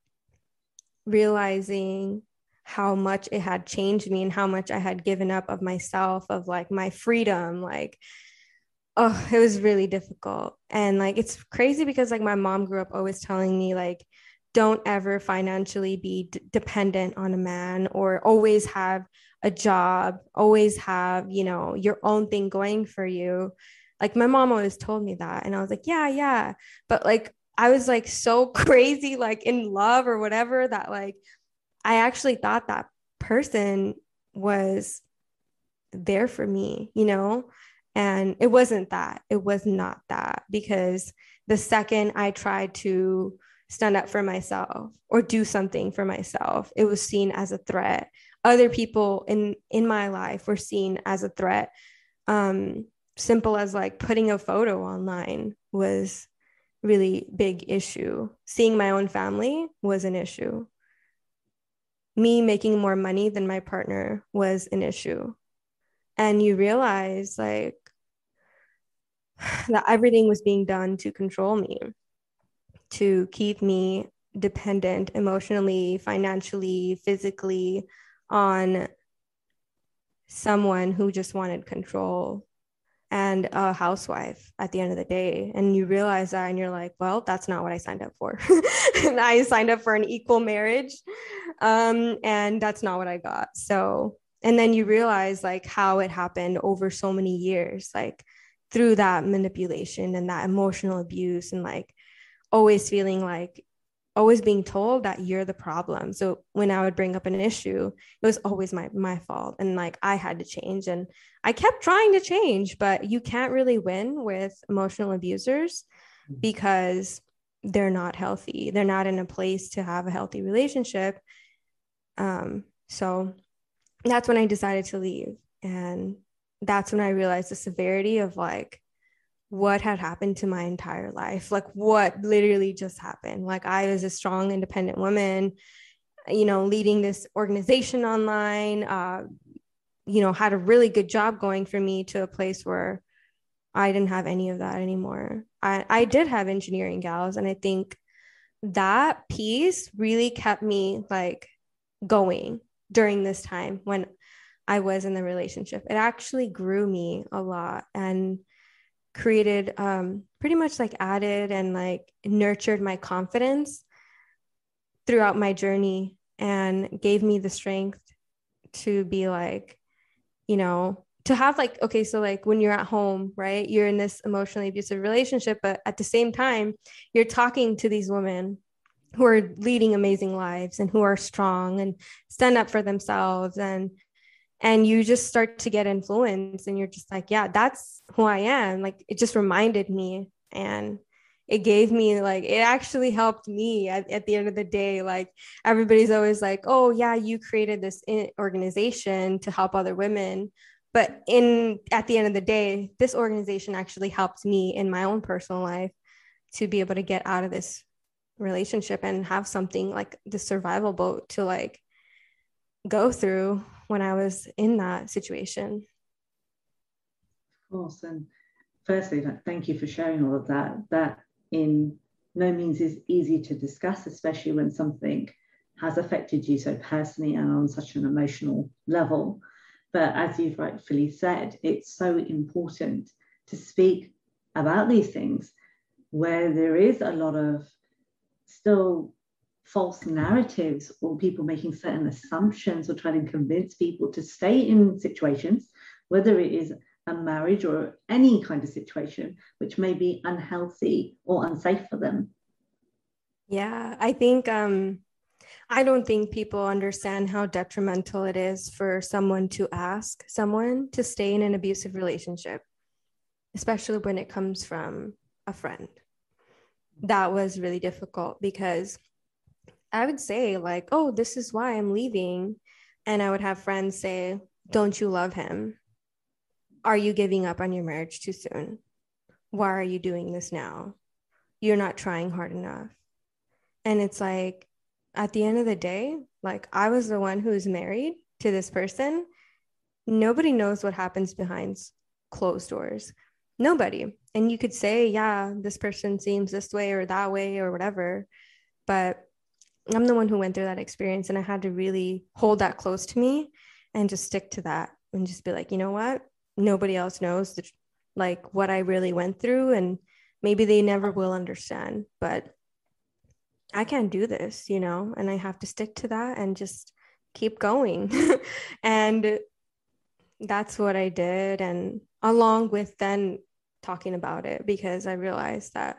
realizing how much it had changed me and how much I had given up of myself, of like my freedom, like, oh, it was really difficult. And like, it's crazy because like my mom grew up always telling me like, don't ever financially be d- dependent on a man, or always have a job, always have, you know, your own thing going for you. Like my mom always told me that. And I was like, yeah, yeah. But like, I was like so crazy, like in love or whatever, that like, I actually thought that person was there for me, you know? And it wasn't that. It was not that, because the second I tried to stand up for myself or do something for myself, it was seen as a threat. Other people in in my life were seen as a threat. Um, simple as like putting a photo online was really big issue. Seeing my own family was an issue. Me making more money than my partner was an issue. And you realize like that everything was being done to control me, to keep me dependent emotionally, financially, physically on someone who just wanted control, and a housewife at the end of the day. And you realize that, and you're like, well, that's not what I signed up for. And I signed up for an equal marriage. Um, and that's not what I got. So, and then you realize like how it happened over so many years, like through that manipulation and that emotional abuse, and like always feeling like, always being told that you're the problem. So when I would bring up an issue, it was always my my fault, and like I had to change. And I kept trying to change, but you can't really win with emotional abusers because they're not healthy. They're not in a place to have a healthy relationship. Um, so that's when I decided to leave. And that's when I realized the severity of like what had happened to my entire life, like what literally just happened. Like I was a strong, independent woman, you know, leading this organization online, uh, you know, had a really good job going for me, to a place where I didn't have any of that anymore. I, I did have engineering gals. And I think that piece really kept me like going during this time when I was in the relationship. It actually grew me a lot and created um, pretty much like added and like nurtured my confidence throughout my journey, and gave me the strength to be like, you know, to have like, okay, so like when you're at home, right, you're in this emotionally abusive relationship, but at the same time, you're talking to these women who are leading amazing lives and who are strong and stand up for themselves, and and you just start to get influenced, and you're just like, yeah, that's who I am. Like it just reminded me, and it gave me like, it actually helped me at, at the end of the day. Like everybody's always like, oh yeah, you created this organization to help other women, but in at the end of the day, this organization actually helped me in my own personal life to be able to get out of this relationship and have something like the survival boat to like go through when I was in that situation. Of course. And firstly, thank you for sharing all of that. That in no means is easy to discuss, especially when something has affected you so personally and on such an emotional level. But as you've rightfully said, it's so important to speak about these things where there is a lot of still false narratives, or people making certain assumptions, or trying to convince people to stay in situations, whether it is a marriage or any kind of situation, which may be unhealthy or unsafe for them. Yeah, I think, um, I don't think people understand how detrimental it is for someone to ask someone to stay in an abusive relationship, especially when it comes from a friend. That was really difficult because I would say like, oh, this is why I'm leaving. And I would have friends say, don't you love him? Are you giving up on your marriage too soon? Why are you doing this now? You're not trying hard enough. And it's like, at the end of the day, like I was the one who's married to this person. Nobody knows what happens behind closed doors. Nobody. And you could say, yeah, this person seems this way or that way or whatever. But I'm the one who went through that experience, and I had to really hold that close to me and just stick to that and just be like, you know what? Nobody else knows the, like what I really went through, and maybe they never will understand, but I can't do this, you know, and I have to stick to that and just keep going. And that's what I did. And along with then talking about it, because I realized that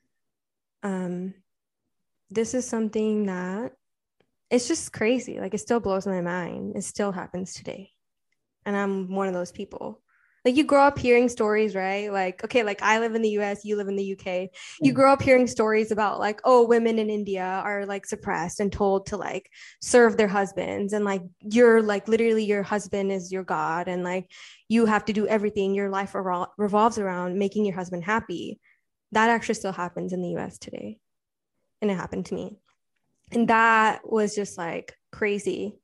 um, this is something that it's just crazy. Like, it still blows my mind. It still happens today. And I'm one of those people. Like, you grow up hearing stories, right? Like, okay, like I live in the U S, you live in the U K. You Yeah. grow up hearing stories about like, oh, women in India are like suppressed and told to like serve their husbands. And like, you're like, literally your husband is your God. And like, you have to do everything. Your life revol- revolves around making your husband happy. That actually still happens in the U S today. And it happened to me. And that was just like crazy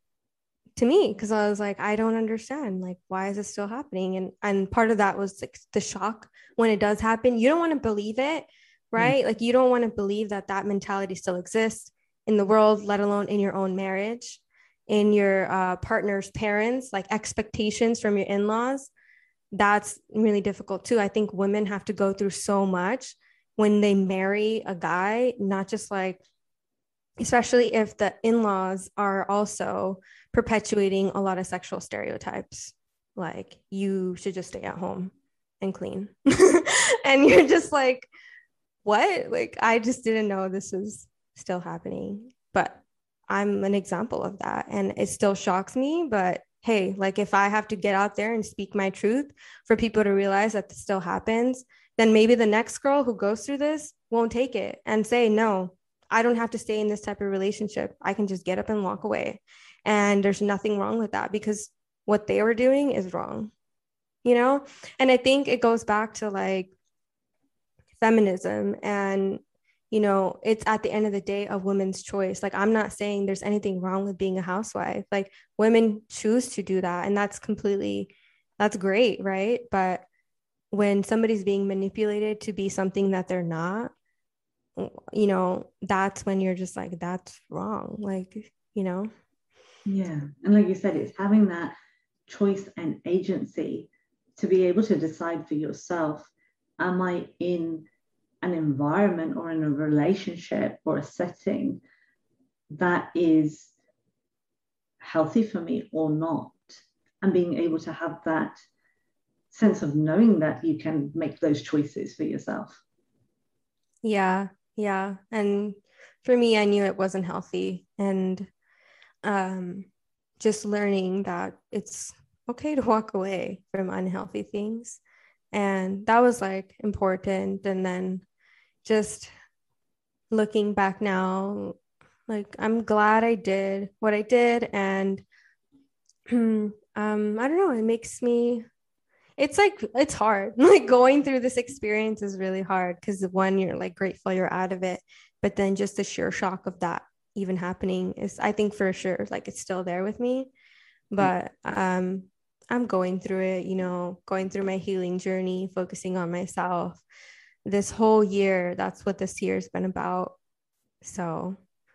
to me, because I was like, I don't understand. Like, why is this still happening? And and part of that was like the shock when it does happen. You don't want to believe it, right? Like, you don't want to believe that that mentality still exists in the world, let alone in your own marriage, in your uh, partner's parents, like expectations from your in-laws. That's really difficult too. I think women have to go through so much when they marry a guy, not just like, especially if the in-laws are also perpetuating a lot of sexual stereotypes, like you should just stay at home and clean. And you're just like, what? Like, I just didn't know this was still happening. But I'm an example of that, and it still shocks me. But hey, like, if I have to get out there and speak my truth for people to realize that this still happens, then maybe the next girl who goes through this won't take it and say, no, I don't have to stay in this type of relationship. I can just get up and walk away. And there's nothing wrong with that, because what they were doing is wrong, you know? And I think it goes back to like feminism, and, you know, it's at the end of the day a woman's choice. Like, I'm not saying there's anything wrong with being a housewife. Like, women choose to do that, and that's completely, that's great, right? But when somebody's being manipulated to be something that they're not, you know, that's when you're just like, that's wrong. Like, you know? Yeah. And like you said, it's having that choice and agency to be able to decide for yourself, am I in an environment or in a relationship or a setting that is healthy for me or not? And being able to have that sense of knowing that you can make those choices for yourself. Yeah. Yeah. And for me, I knew it wasn't healthy. And um, just learning that it's okay to walk away from unhealthy things. And that was like important. And then just looking back now, like, I'm glad I did what I did. And um, I don't know, it makes me, it's like, it's hard. Like, going through this experience is really hard, because one, you're like grateful you're out of it. But then just the sheer shock of that even happening is, I think for sure, like, it's still there with me. But um, I'm going through it, you know, going through my healing journey, focusing on myself. This whole year, that's what this year's been about. So,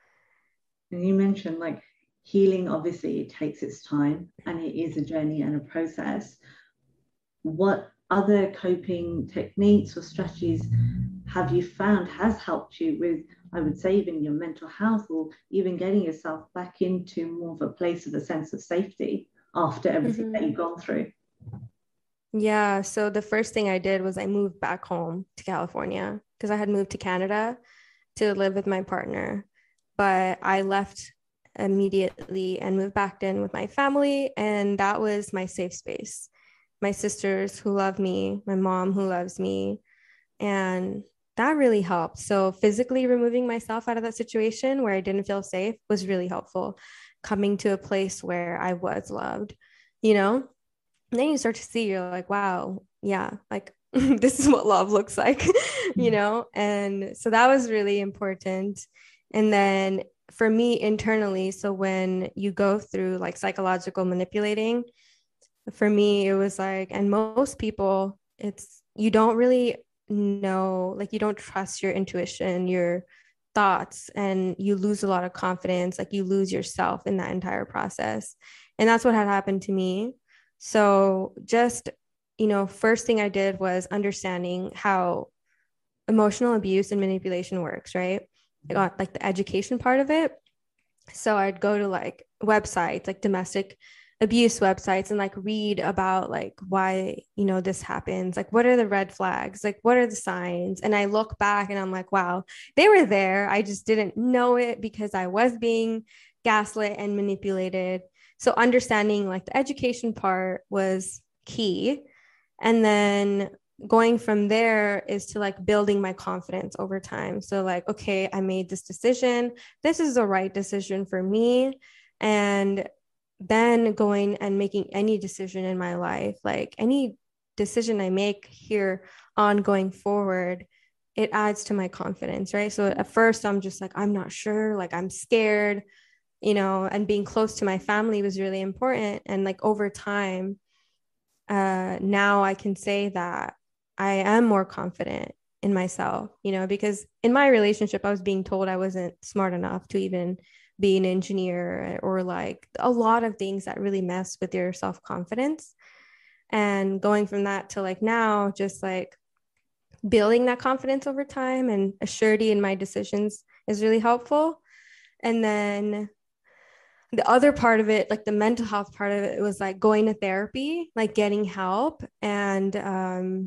and you mentioned like healing, obviously it takes its time and it is a journey and a process. What other coping techniques or strategies have you found has helped you with, I would say, even your mental health, or even getting yourself back into more of a place of a sense of safety after everything mm-hmm. that you've gone through? Yeah. So the first thing I did was I moved back home to California, because I had moved to Canada to live with my partner. But I left immediately and moved back in with my family. And that was my safe space. My sisters who love me, my mom who loves me. And that really helped. So physically removing myself out of that situation where I didn't feel safe was really helpful. Coming to a place where I was loved, you know? And then you start to see, you're like, wow, yeah, like this is what love looks like, you know? And so that was really important. And then for me internally, so when you go through like psychological manipulating, for me, it was like, and most people, it's, you don't really know, like, you don't trust your intuition, your thoughts, and you lose a lot of confidence. Like, you lose yourself in that entire process. And that's what had happened to me. So just, you know, first thing I did was understanding how emotional abuse and manipulation works, right? got like the education part of it. So I'd go to like websites, like domestic abuse websites, and like read about like why, you know, this happens. Like, what are the red flags? Like, what are the signs? And I look back and I'm like, wow, they were there. I just didn't know it because I was being gaslit and manipulated. So understanding like the education part was key. And then going from there is to like building my confidence over time. So like, okay, I made this decision. This is the right decision for me. And then going and making any decision in my life, like any decision I make here on going forward, it adds to my confidence, right? So at first I'm just like, I'm not sure, like I'm scared, you know, and being close to my family was really important. And like over time, uh, now I can say that I am more confident in myself, you know, because in my relationship, I was being told I wasn't smart enough to even be an engineer, or like a lot of things that really mess with your self-confidence. And going from that to like now, just like building that confidence over time and a surety in my decisions is really helpful. And then the other part of it, like the mental health part of it, was like going to therapy, like getting help, and um,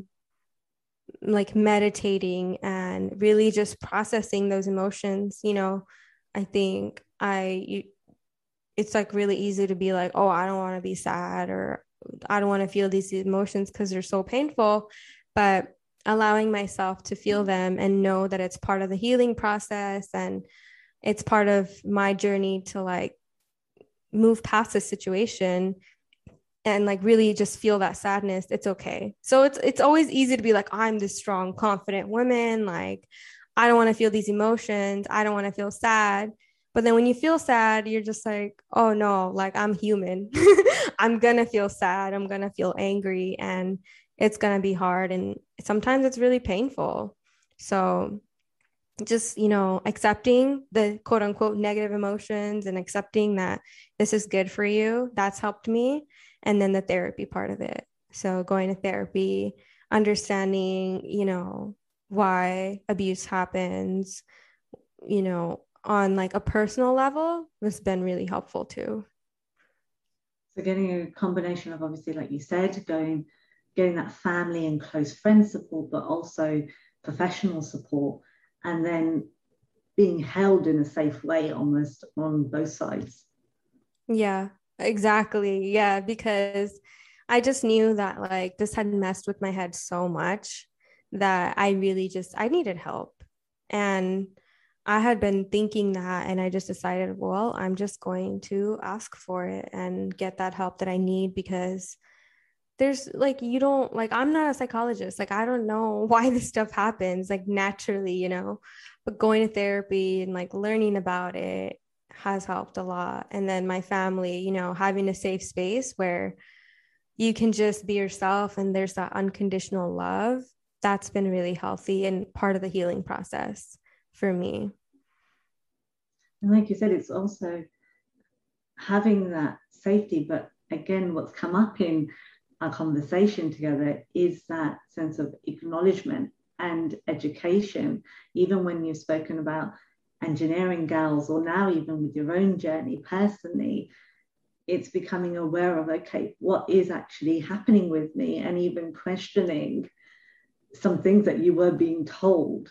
like meditating and really just processing those emotions. You know, I think I, you, it's like really easy to be like, oh, I don't want to be sad, or I don't want to feel these emotions because they're so painful. But allowing myself to feel them and know that it's part of the healing process and it's part of my journey to like move past this situation and like really just feel that sadness, it's okay. So it's it's always easy to be like, I'm this strong, confident woman. Like, I don't want to feel these emotions. I don't want to feel sad. But then when you feel sad, you're just like, oh no, like I'm human. I'm going to feel sad. I'm going to feel angry, and it's going to be hard. And sometimes it's really painful. So just, you know, accepting the quote unquote negative emotions and accepting that this is good for you, that's helped me. And then the therapy part of it. So going to therapy, understanding, you know, why abuse happens, you know, on like a personal level has been really helpful too. So getting a combination of, obviously, like you said, going, getting that family and close friend support, but also professional support, and then being held in a safe way almost on both sides. Yeah, exactly. Yeah, because I just knew that like this had messed with my head so much that I really just, I needed help. And I had been thinking that, and I just decided, well, I'm just going to ask for it and get that help that I need, because there's like, you don't, like, I'm not a psychologist. Like, I don't know why this stuff happens like naturally, you know, but going to therapy and like learning about it has helped a lot. And then my family, you know, having a safe space where you can just be yourself and there's that unconditional love, that's been really healthy and part of the healing process for me. And like you said, it's also having that safety. But again, what's come up in our conversation together is that sense of acknowledgement and education. Even when you've spoken about engineering girls, or now even with your own journey personally, it's becoming aware of, okay, what is actually happening with me, and even questioning some things that you were being told.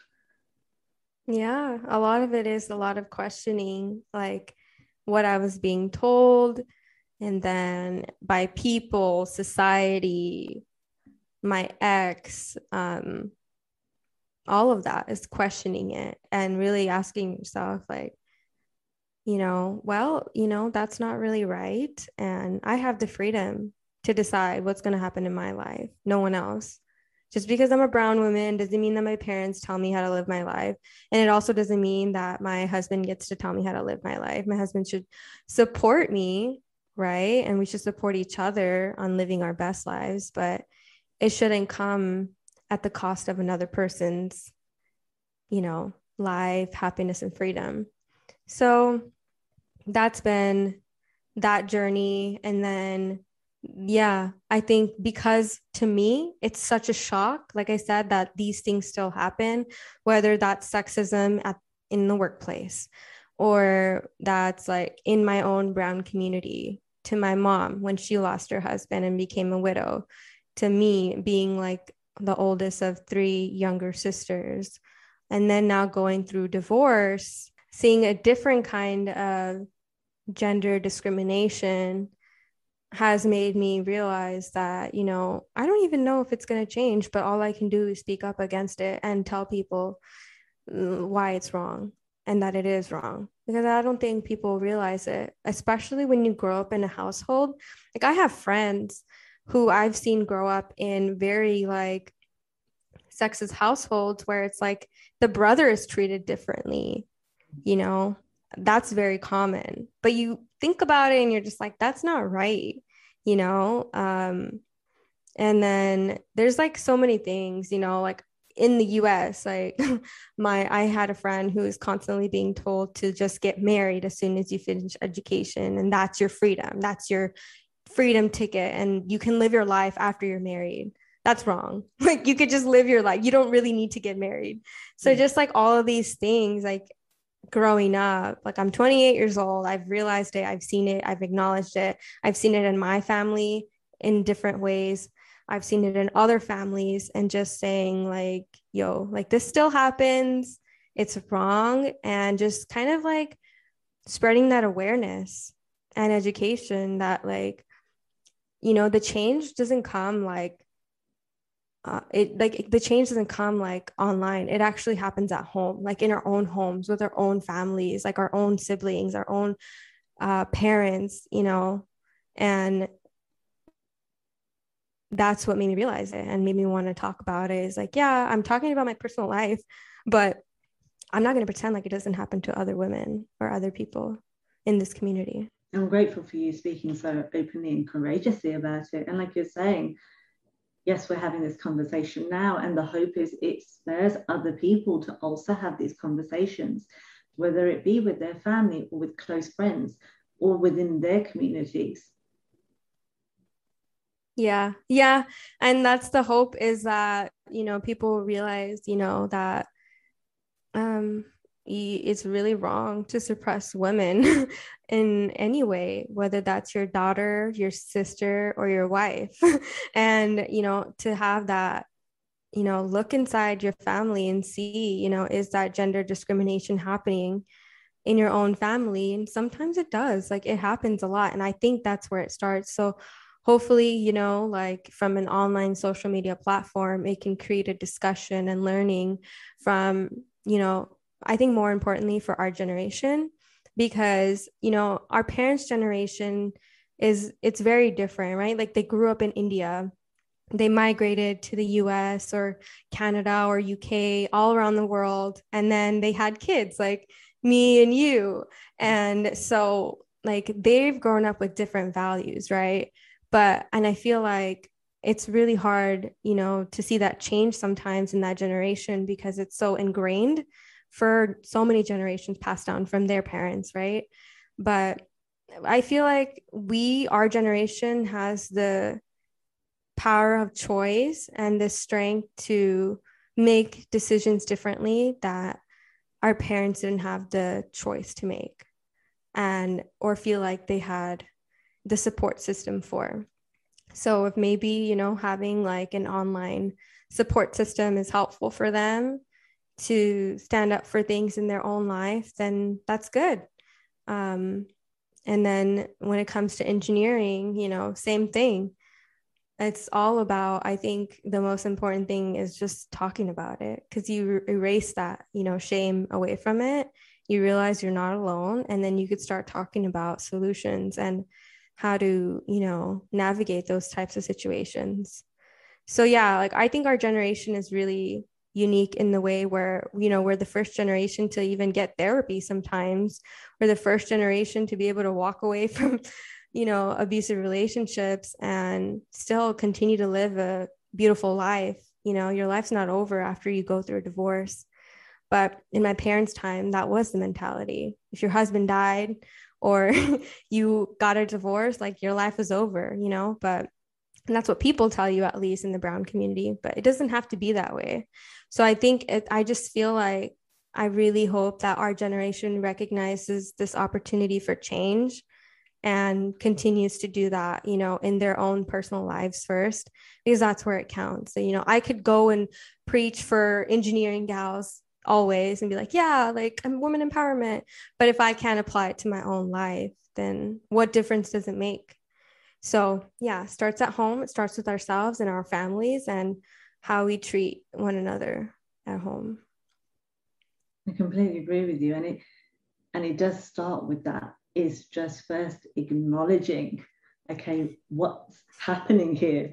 Yeah, a lot of it is a lot of questioning, like what I was being told, and then by people, society, my ex, um, all of that is questioning it and really asking yourself, like, you know, well, you know, that's not really right. And I have the freedom to decide what's going to happen in my life. No one else. Just because I'm a brown woman doesn't mean that my parents tell me how to live my life. And it also doesn't mean that my husband gets to tell me how to live my life. My husband should support me, right? And we should support each other on living our best lives, but it shouldn't come at the cost of another person's, you know, life, happiness, and freedom. So that's been that journey. And then yeah, I think because to me, it's such a shock, like I said, that these things still happen, whether that's sexism at in the workplace, or that's like in my own brown community, to my mom when she lost her husband and became a widow, to me being like the oldest of three younger sisters, and then now going through divorce, seeing a different kind of gender discrimination has made me realize that, you know, I don't even know if it's going to change, but all I can do is speak up against it and tell people why it's wrong and that it is wrong, because I don't think people realize it, especially when you grow up in a household. Like, I have friends who I've seen grow up in very like sexist households where it's like the brother is treated differently, you know, that's very common. But you think about it and you're just like, that's not right, you know? Um, and then there's like so many things, you know, like in the U S, like my, I had a friend who is constantly being told to just get married as soon as you finish education. And that's your freedom. That's your freedom ticket. And you can live your life after you're married. That's wrong. Like, you could just live your life. You don't really need to get married. So mm-hmm. just like all of these things, like growing up, like I'm twenty-eight years old. I've realized it. I've seen it. I've acknowledged it. I've seen it in my family in different ways. I've seen it in other families, and just saying like, yo, like this still happens. It's wrong. And just kind of like spreading that awareness and education that like, you know, the change doesn't come like, uh, it like the change doesn't come like online. It actually happens at home, like in our own homes with our own families, like our own siblings, our own uh, parents, you know, and that's what made me realize it and made me want to talk about it. Is like, yeah, I'm talking about my personal life, but I'm not going to pretend like it doesn't happen to other women or other people in this community. I'm grateful for you speaking so openly and courageously about it. And like you're saying, yes, we're having this conversation now, and the hope is it spurs other people to also have these conversations, whether it be with their family or with close friends or within their communities. Yeah. Yeah. And that's the hope, is that, you know, people realize, you know, that um, it's really wrong to suppress women in any way, whether that's your daughter, your sister, or your wife. And, you know, to have that, you know, look inside your family and see, you know, is that gender discrimination happening in your own family? And sometimes it does, like it happens a lot. And I think that's where it starts. So hopefully, you know, like from an online social media platform, it can create a discussion and learning from, you know, I think more importantly for our generation, because, you know, our parents' generation is, it's very different, right? Like they grew up in India, they migrated to the U S or Canada or U K, all around the world. And then they had kids like me and you. And so like they've grown up with different values, right? But, and I feel like it's really hard, you know, to see that change sometimes in that generation, because it's so ingrained for so many generations passed down from their parents, right? But I feel like we, our generation has the power of choice and the strength to make decisions differently that our parents didn't have the choice to make, and or feel like they had the support system for. So if maybe, you know, having like an online support system is helpful for them to stand up for things in their own life, then that's good. Um, and then when it comes to engineering, you know, same thing. It's all about, I think the most important thing is just talking about it, because you erase that, you know, shame away from it. You realize you're not alone, and then you could start talking about solutions and how to, you know, navigate those types of situations. So yeah, like I think our generation is really unique in the way where, you know, we're the first generation to even get therapy sometimes. We're the first generation to be able to walk away from, you know, abusive relationships and still continue to live a beautiful life. You know, your life's not over after you go through a divorce. But in my parents' time, that was the mentality. If your husband died or you got a divorce, like your life is over, you know, but and that's what people tell you, at least in the brown community, but it doesn't have to be that way. So I think it, I just feel like I really hope that our generation recognizes this opportunity for change and continues to do that, you know, in their own personal lives first, because that's where it counts. So, you know, I could go and preach for engineering gals always and be like, yeah, like I'm women empowerment. But if I can't apply it to my own life, then what difference does it make? So yeah, it starts at home. It starts with ourselves and our families and how we treat one another at home. I completely agree with you. And it and it does start with that, is just first acknowledging, okay, what's happening here?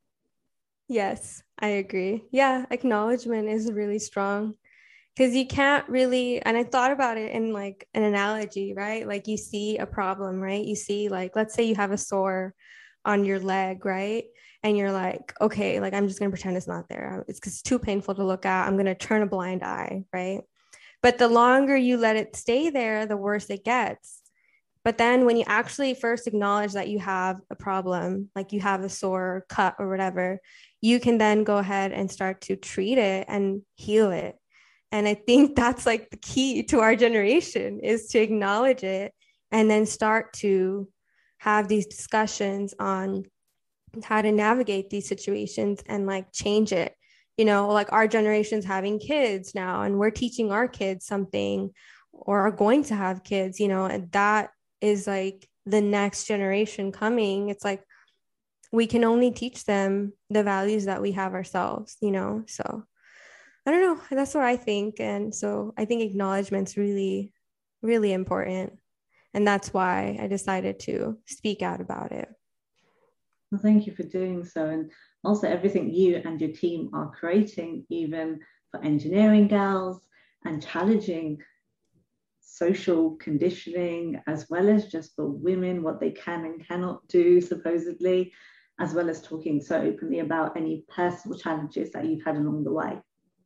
Yes, I agree. Yeah, acknowledgement is really strong, because you can't really, and I thought about it in like an analogy, right? Like you see a problem, right? You see, like, let's say you have a sore on your leg, right? And you're like, okay, like I'm just going to pretend it's not there. It's because it's too painful to look at. I'm going to turn a blind eye, right? But the longer you let it stay there, the worse it gets. But then when you actually first acknowledge that you have a problem, like you have a sore cut or whatever, you can then go ahead and start to treat it and heal it. And I think that's like the key to our generation, is to acknowledge it and then start to have these discussions on how to navigate these situations and like change it. You know, like our generation's having kids now, and we're teaching our kids something, or are going to have kids, you know, and that is like the next generation coming. It's like we can only teach them the values that we have ourselves, you know. So I don't know, that's what I think. And so I think acknowledgement's really, really important. And that's why I decided to speak out about it. Well, thank you for doing so. And also everything you and your team are creating, even for engineering gals, and challenging social conditioning, as well as just for women, what they can and cannot do, supposedly, as well as talking so openly about any personal challenges that you've had along the way.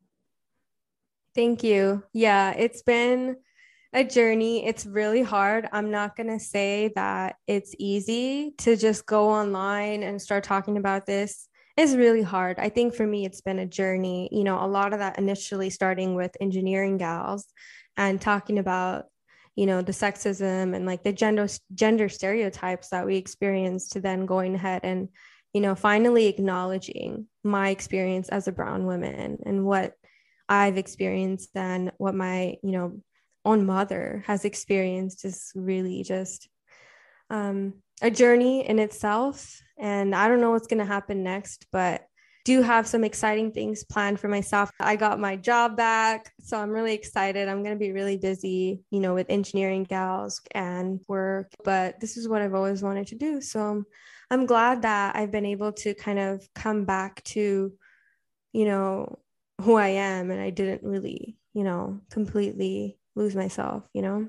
Thank you. Yeah, it's been a journey. It's really hard. I'm not going to say that it's easy to just go online and start talking about this. It's really hard. I think for me, it's been a journey. You know, a lot of that initially starting with engineering gals and talking about, you know, the sexism and like the gender gender stereotypes that we experience, to then going ahead and, you know, finally acknowledging my experience as a brown woman and what I've experienced and what my, you know, own mother has experienced, is really just um, a journey in itself. And I don't know what's going to happen next, but do have some exciting things planned for myself. I got my job back, so I'm really excited. I'm going to be really busy, you know, with engineering gals and work, but this is what I've always wanted to do. So I'm glad that I've been able to kind of come back to, you know, who I am, and I didn't really, you know, completely lose myself, you know,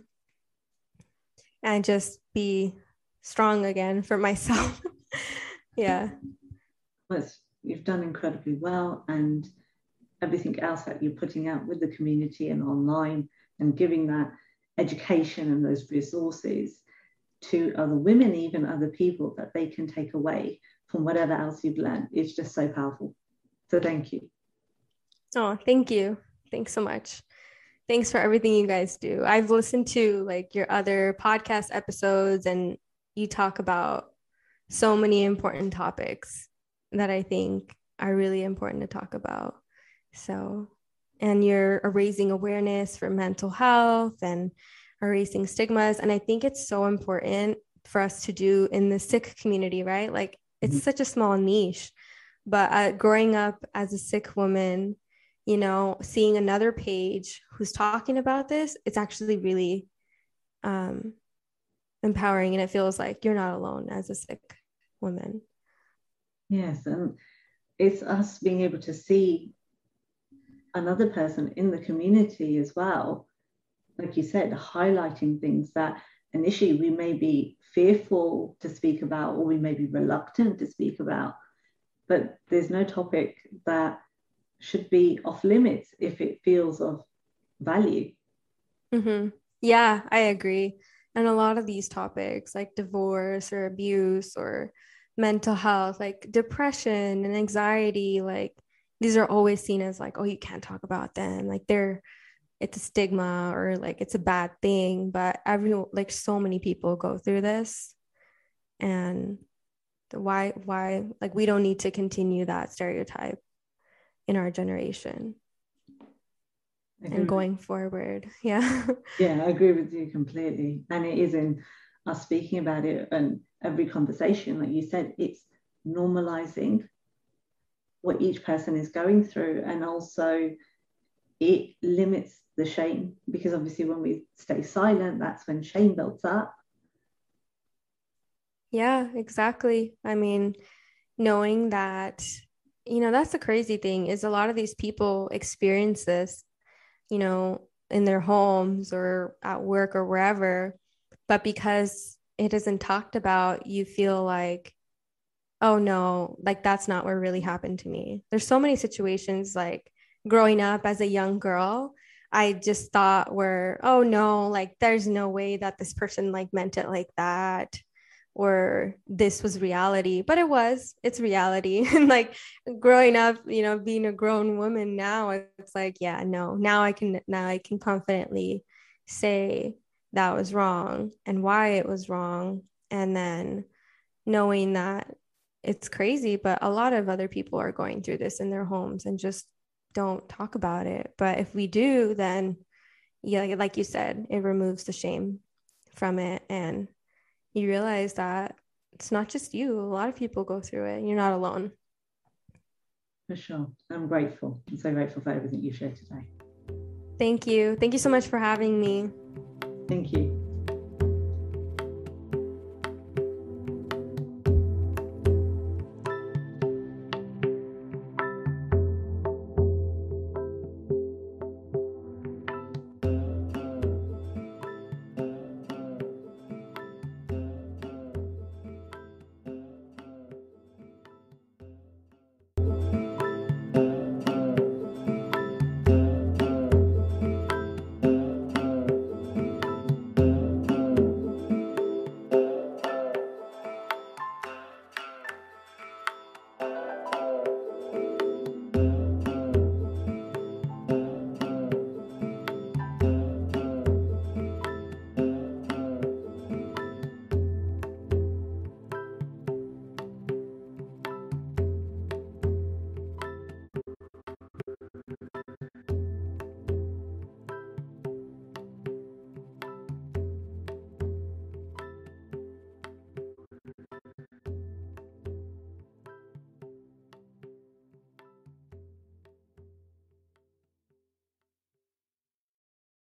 and just be strong again for myself. Yeah. Well, you've done incredibly well, and everything else that you're putting out with the community and online, and giving that education and those resources to other women, even other people, that they can take away from whatever else you've learned. It's just so powerful. So thank you. Oh, thank you. Thanks so much. Thanks for everything you guys do. I've listened to like your other podcast episodes, and you talk about so many important topics that I think are really important to talk about. So, and you're raising awareness for mental health and erasing stigmas. And I think it's so important for us to do in the Sikh community, right? Like it's mm-hmm. such a small niche, but uh, growing up as a Sikh woman, you know, seeing another page who's talking about this, it's actually really um, empowering. And it feels like you're not alone as a Sikh woman. Yes, and it's us being able to see another person in the community as well. Like you said, highlighting things that initially we may be fearful to speak about, or we may be reluctant to speak about, but there's no topic that should be off limits if it feels of value. Mm-hmm. Yeah, I agree. And a lot of these topics like divorce or abuse or mental health, like depression and anxiety, like these are always seen as like, oh, you can't talk about them. Like they're it's a stigma or like it's a bad thing, but every like so many people go through this, and why why like we don't need to continue that stereotype in our generation and going forward. Yeah. Yeah, I agree with you completely. And it is in us speaking about it and every conversation, like you said, it's normalizing what each person is going through, and also it limits the shame, because obviously when we stay silent, that's when shame builds up. Yeah, exactly. I mean, knowing that, you know, that's the crazy thing is a lot of these people experience this, you know, in their homes or at work or wherever, but because it isn't talked about, you feel like, oh no, like that's not what really happened to me. There's so many situations like growing up as a young girl, I just thought were, oh no, like there's no way that this person like meant it like that, or this was reality, but it was, it's reality. And like growing up, you know, being a grown woman now, it's like, yeah, no, now I can, now I can confidently say that was wrong and why it was wrong. And then knowing that it's crazy, but a lot of other people are going through this in their homes and just don't talk about it. But if we do, then yeah, like you said, it removes the shame from it. And you realize that it's not just you. A lot of people go through it. You're not alone. For sure. I'm grateful. I'm so grateful for everything you shared today. Thank you. Thank you so much for having me. Thank you.